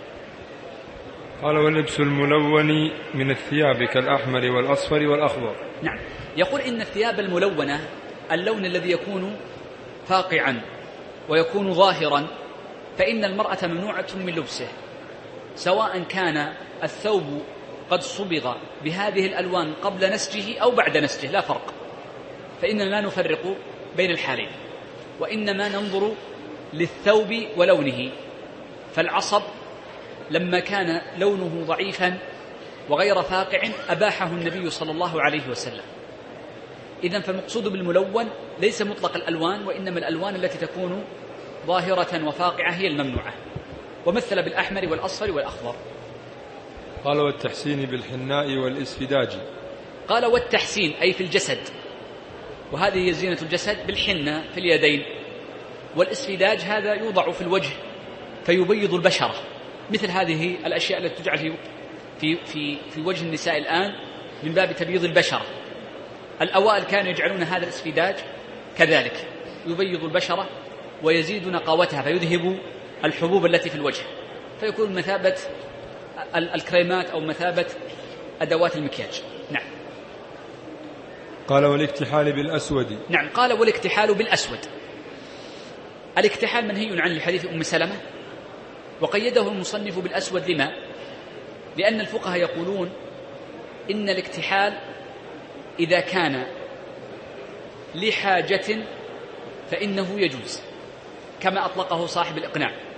قال ولبس الملون من الثياب كالأحمر والأصفر والأخضر. نعم. يقول إن الثياب الملونة اللون الذي يكون فاقعا ويكون ظاهرا فإن المرأة ممنوعة من لبسه، سواء كان الثوب قد صبغ بهذه الألوان قبل نسجه أو بعد نسجه، لا فرق، فإننا لا نفرق بين الحالين، وإنما ننظر للثوب ولونه. فالعصب لما كان لونه ضعيفا وغير فاقع أباحه النبي صلى الله عليه وسلم. إذن فالمقصود بالملون ليس مطلق الألوان، وإنما الألوان التي تكون ظاهرة وفاقعة هي الممنوعة، ومثل بالأحمر والأصفر والأخضر. قال والتحسين بالحناء والإسفداج. قال والتحسين أي في الجسد، وهذه هي زينة الجسد، بالحنة في اليدين، والإسفداج هذا يوضع في الوجه فيبيض البشرة، مثل هذه الأشياء التي تجعل في وجه النساء الآن من باب تبييض البشرة. الأوائل كانوا يجعلون هذا الإسفداج كذلك يبيض البشرة ويزيد نقاوتها فيذهب الحبوب التي في الوجه، فيكون مثابة الكريمات أو مثابة أدوات المكياج. نعم. قال والاكتحال بالأسود. نعم. قال والاكتحال بالأسود. الاكتحال منهي عنه لحديث أم سلمة، وقيده المصنف بالأسود لما؟ لأن الفقهاء يقولون إن الاكتحال إذا كان لحاجة فإنه يجوز، كما أطلقه صاحب الإقناع،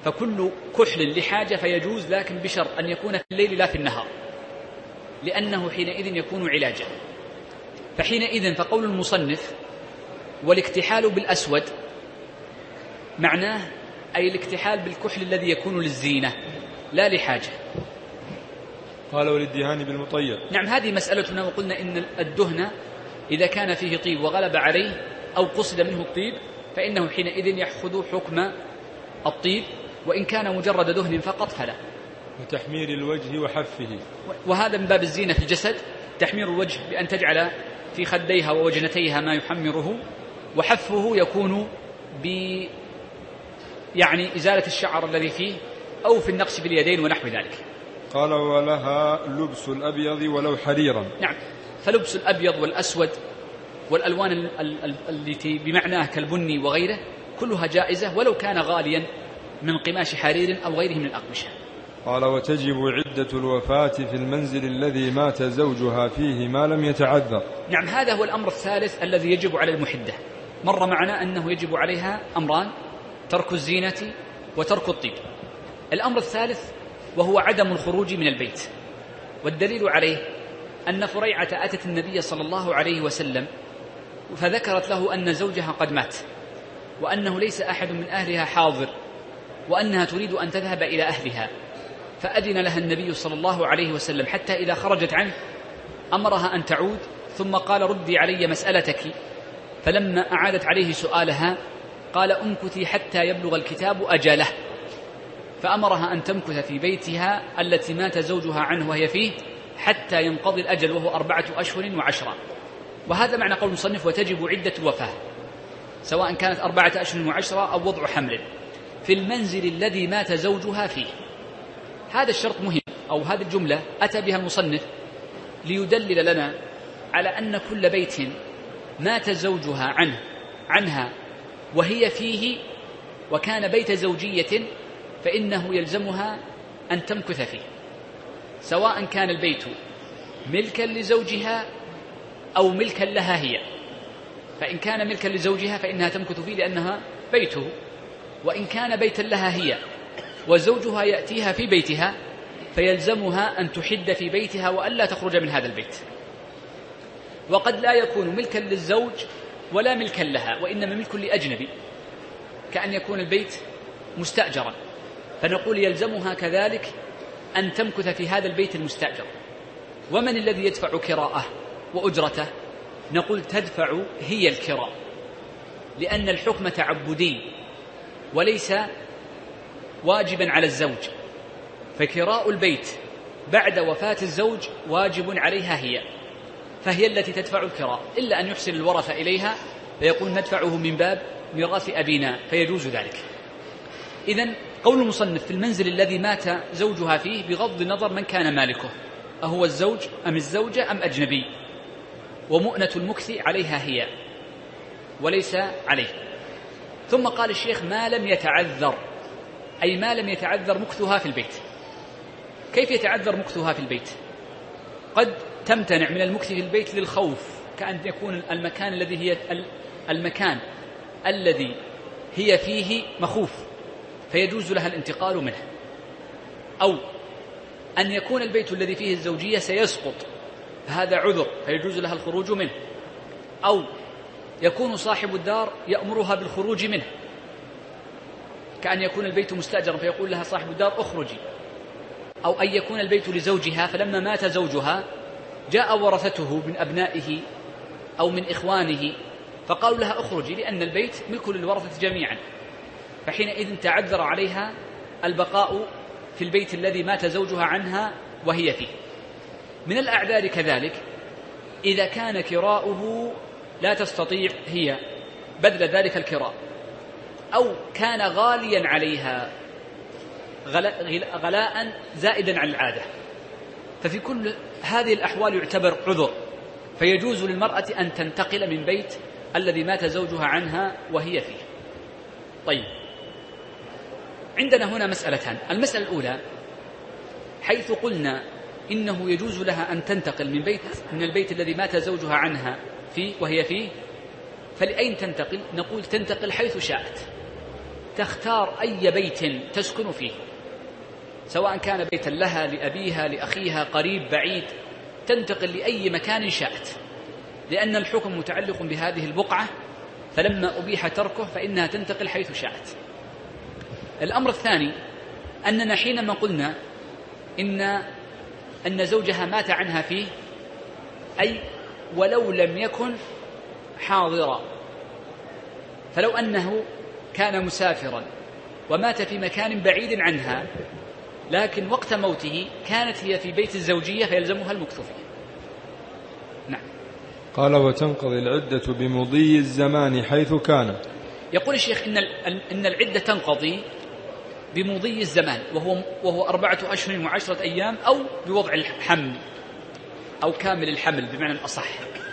فكل كحل لحاجة فيجوز، لكن بشرط أن يكون في الليل لا في النهار، لأنه حينئذ يكون علاجا. فحينئذ فقول المصنف والاكتحال بالأسود معناه أي الاكتحال بالكحل الذي يكون للزينة لا لحاجة. قال وللدهان بالمطيب. نعم، هذه مسألتنا، وقلنا إن الدهن إذا كان فيه طيب وغلب عليه أو قصد منه الطيب فإنه حينئذ يأخذ حكم الطيب، وإن كان مجرد دهن فقط فلا. وتحمير الوجه وحفه، وهذا من باب الزينة في الجسد، تحمير الوجه بأن تجعل في خديها ووجنتيها ما يحمره، وحفه يكون يعني إزالة الشعر الذي فيه أو في النقش باليدين ونحو ذلك. قال ولها لبس الأبيض ولو حريرا. نعم، فلبس الأبيض والأسود والألوان التي بمعناه كالبني وغيره كلها جائزة ولو كان غاليا من قماش حرير أو غيره من الأقمشة. قال وتجب عدة الوفاة في المنزل الذي مات زوجها فيه ما لم يتعذر. نعم، هذا هو الأمر الثالث الذي يجب على المحدة. مر معنا أنه يجب عليها أمران: ترك الزينة وترك الطيب. الأمر الثالث وهو عدم الخروج من البيت، والدليل عليه أن فريعة أتت النبي صلى الله عليه وسلم فذكرت له أن زوجها قد مات وأنه ليس أحد من أهلها حاضر وأنها تريد أن تذهب إلى أهلها، فأذن لها النبي صلى الله عليه وسلم حتى إذا خرجت عنه أمرها أن تعود، ثم قال ردي علي مسألتك. فلما أعادت عليه سؤالها قال امكثي حتى يبلغ الكتاب أجله، فأمرها أن تمكث في بيتها التي مات زوجها عنه وهي فيه حتى ينقضي الأجل وهو 4 أشهر و10. وهذا معنى قول المصنف وتجب عدة الوفاة، سواء كانت 4 أشهر و10 أو وضع حمل في المنزل الذي مات زوجها فيه. هذا الشرط مهم، أو هذه الجملة أتى بها المصنف ليدلل لنا على أن كل بيت مات زوجها عنها وهي فيه وكان بيت زوجية فإنه يلزمها أن تمكث فيه، سواء كان البيت ملكا لزوجها أو ملكا لها هي. فإن كان ملكا لزوجها فإنها تمكث فيه لأنها بيته، وإن كان بيتا لها هي وزوجها يأتيها في بيتها فيلزمها أن تحد في بيتها وألا تخرج من هذا البيت. وقد لا يكون ملكا للزوج ولا ملكا لها، وإنما ملك لأجنبي، كأن يكون البيت مستأجرا، فنقول يلزمها كذلك أن تمكث في هذا البيت المستأجر. ومن الذي يدفع كراءه وأجرته؟ نقول تدفع هي الكراء، لأن الحكم تعبدي وليس واجبا على الزوج، فكراء البيت بعد وفاة الزوج واجب عليها هي، فهي التي تدفع الكراء، إلا أن يحسن الورثة إليها فيقول ندفعه من باب ميراث أبينا فيجوز ذلك. إذن قول المصنف في المنزل الذي مات زوجها فيه بغض النظر من كان مالكه، أهو الزوج أم الزوجة أم أجنبي، ومؤنة المكث عليها هي وليس عليه. ثم قال الشيخ ما لم يتعذر، أي ما لم يتعذر مكثها في البيت. كيف يتعذر مكثها في البيت؟ قد تمتنع من المكث في البيت للخوف، كأن يكون المكان الذي هي فيه مخوف فيجوز لها الانتقال منه، أو أن يكون البيت الذي فيه الزوجية سيسقط فهذا عذر فيجوز لها الخروج منه، أو يكون صاحب الدار يأمرها بالخروج منه، كأن يكون البيت مستأجرا فيقول لها صاحب الدار اخرجي، أو أن يكون البيت لزوجها فلما مات زوجها جاء ورثته من أبنائه أو من إخوانه فقالوا لها اخرجي لأن البيت ملك للورثة جميعا، فحينئذ تعذر عليها البقاء في البيت الذي مات زوجها عنها وهي فيه. من الأعذار كذلك إذا كان كراؤه لا تستطيع هي بذل ذلك الكراء، أو كان غاليا عليها غلاء زائدا عن العادة، ففي كل هذه الأحوال يعتبر عذر، فيجوز للمرأة أن تنتقل من بيت الذي مات زوجها عنها وهي فيه. طيب، عندنا هنا مسألتان. المسألة الأولى حيث قلنا إنه يجوز لها أن تنتقل من البيت الذي مات زوجها عنها فيه وهي فيه، فلأين تنتقل؟ نقول تنتقل حيث شاءت، تختار أي بيت تسكن فيه، سواء كان بيتا لها، لأبيها، لأخيها، قريب، بعيد، تنتقل لأي مكان شاءت، لأن الحكم متعلق بهذه البقعة، فلما أبيح تركه فإنها تنتقل حيث شاءت. الأمر الثاني أننا حينما قلنا أن زوجها مات عنها فيه، أي ولو لم يكن حاضرا، فلو أنه كان مسافرا ومات في مكان بعيد عنها، لكن وقت موته كانت هي في بيت الزوجية فيلزمها المكث فيه. نعم. قال: وتنقضي العدة بمضي الزمان حيث كان. يقول الشيخ إن العدة تنقضي بمضي الزمان، وهو 4 أشهر و10 أيام، أو بوضع الحمل أو كامل الحمل بمعنى الأصح.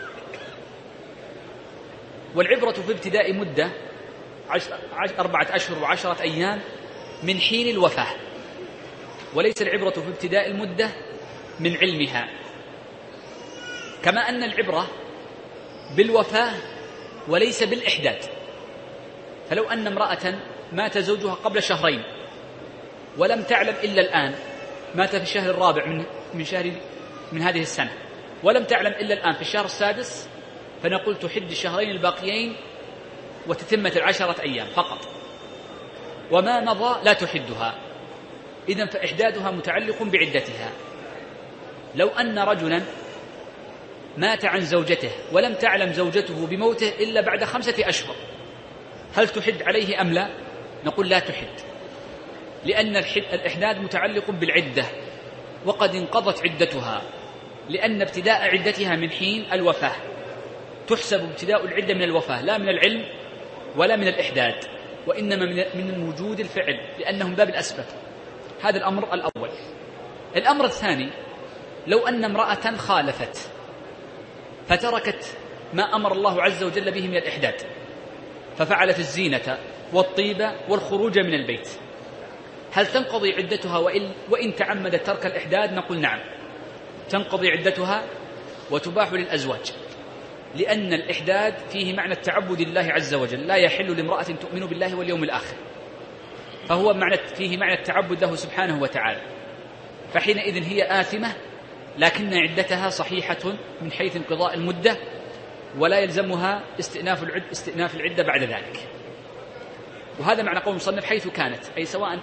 والعبرة في ابتداء مدة 4 أشهر و10 أيام من حين الوفاة، وليس العبرة في ابتداء المدة من علمها، كما أن العبرة بالوفاة وليس بالإحداث. فلو أن امرأة مات زوجها قبل 2 شهر ولم تعلم إلا الآن، مات في الشهر الرابع من هذه السنة، ولم تعلم إلا الآن في الشهر السادس، فنقول تحد 2 شهر الباقيين وتتمة 10 أيام فقط، وما مضى لا تحدها. إذن فإحدادها متعلق بعدتها. لو أن رجلا مات عن زوجته ولم تعلم زوجته بموته إلا بعد 5 أشهر، هل تحد عليه أم لا؟ نقول لا تحد، لأن الإحداد متعلق بالعدة، وقد انقضت عدتها، لأن ابتداء عدتها من حين الوفاة، تحسب ابتداء العدة من الوفاة، لا من العلم ولا من الإحداد، وإنما من وجود الفعل، لأنهم باب الأسباب. هذا الأمر الأول. الأمر الثاني: لو أن امرأة خالفت فتركت ما أمر الله عز وجل به من الإحداد، ففعلت الزينة والطيبة والخروج من البيت، هل تنقضي عدتها وإن تعمدت ترك الإحداد؟ نقول نعم، تنقضي عدتها وتباح للأزواج، لأن الإحداد فيه معنى التعبد لله عز وجل، لا يحل لامرأة تؤمن بالله واليوم الآخر، فهو فيه معنى التعبد له سبحانه وتعالى، فحينئذ هي آثمة، لكن عدتها صحيحة من حيث انقضاء المدة، ولا يلزمها استئناف العدة بعد ذلك. وهذا معنى قول المصنف حيث كانت، أي سواء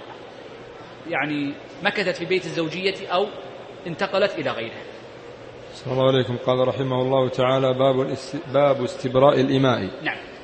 مكثت في بيت الزوجية أو انتقلت إلى غيره. صلى الله عليكم. قال رحمه الله تعالى: باب استبراء الإماء. نعم.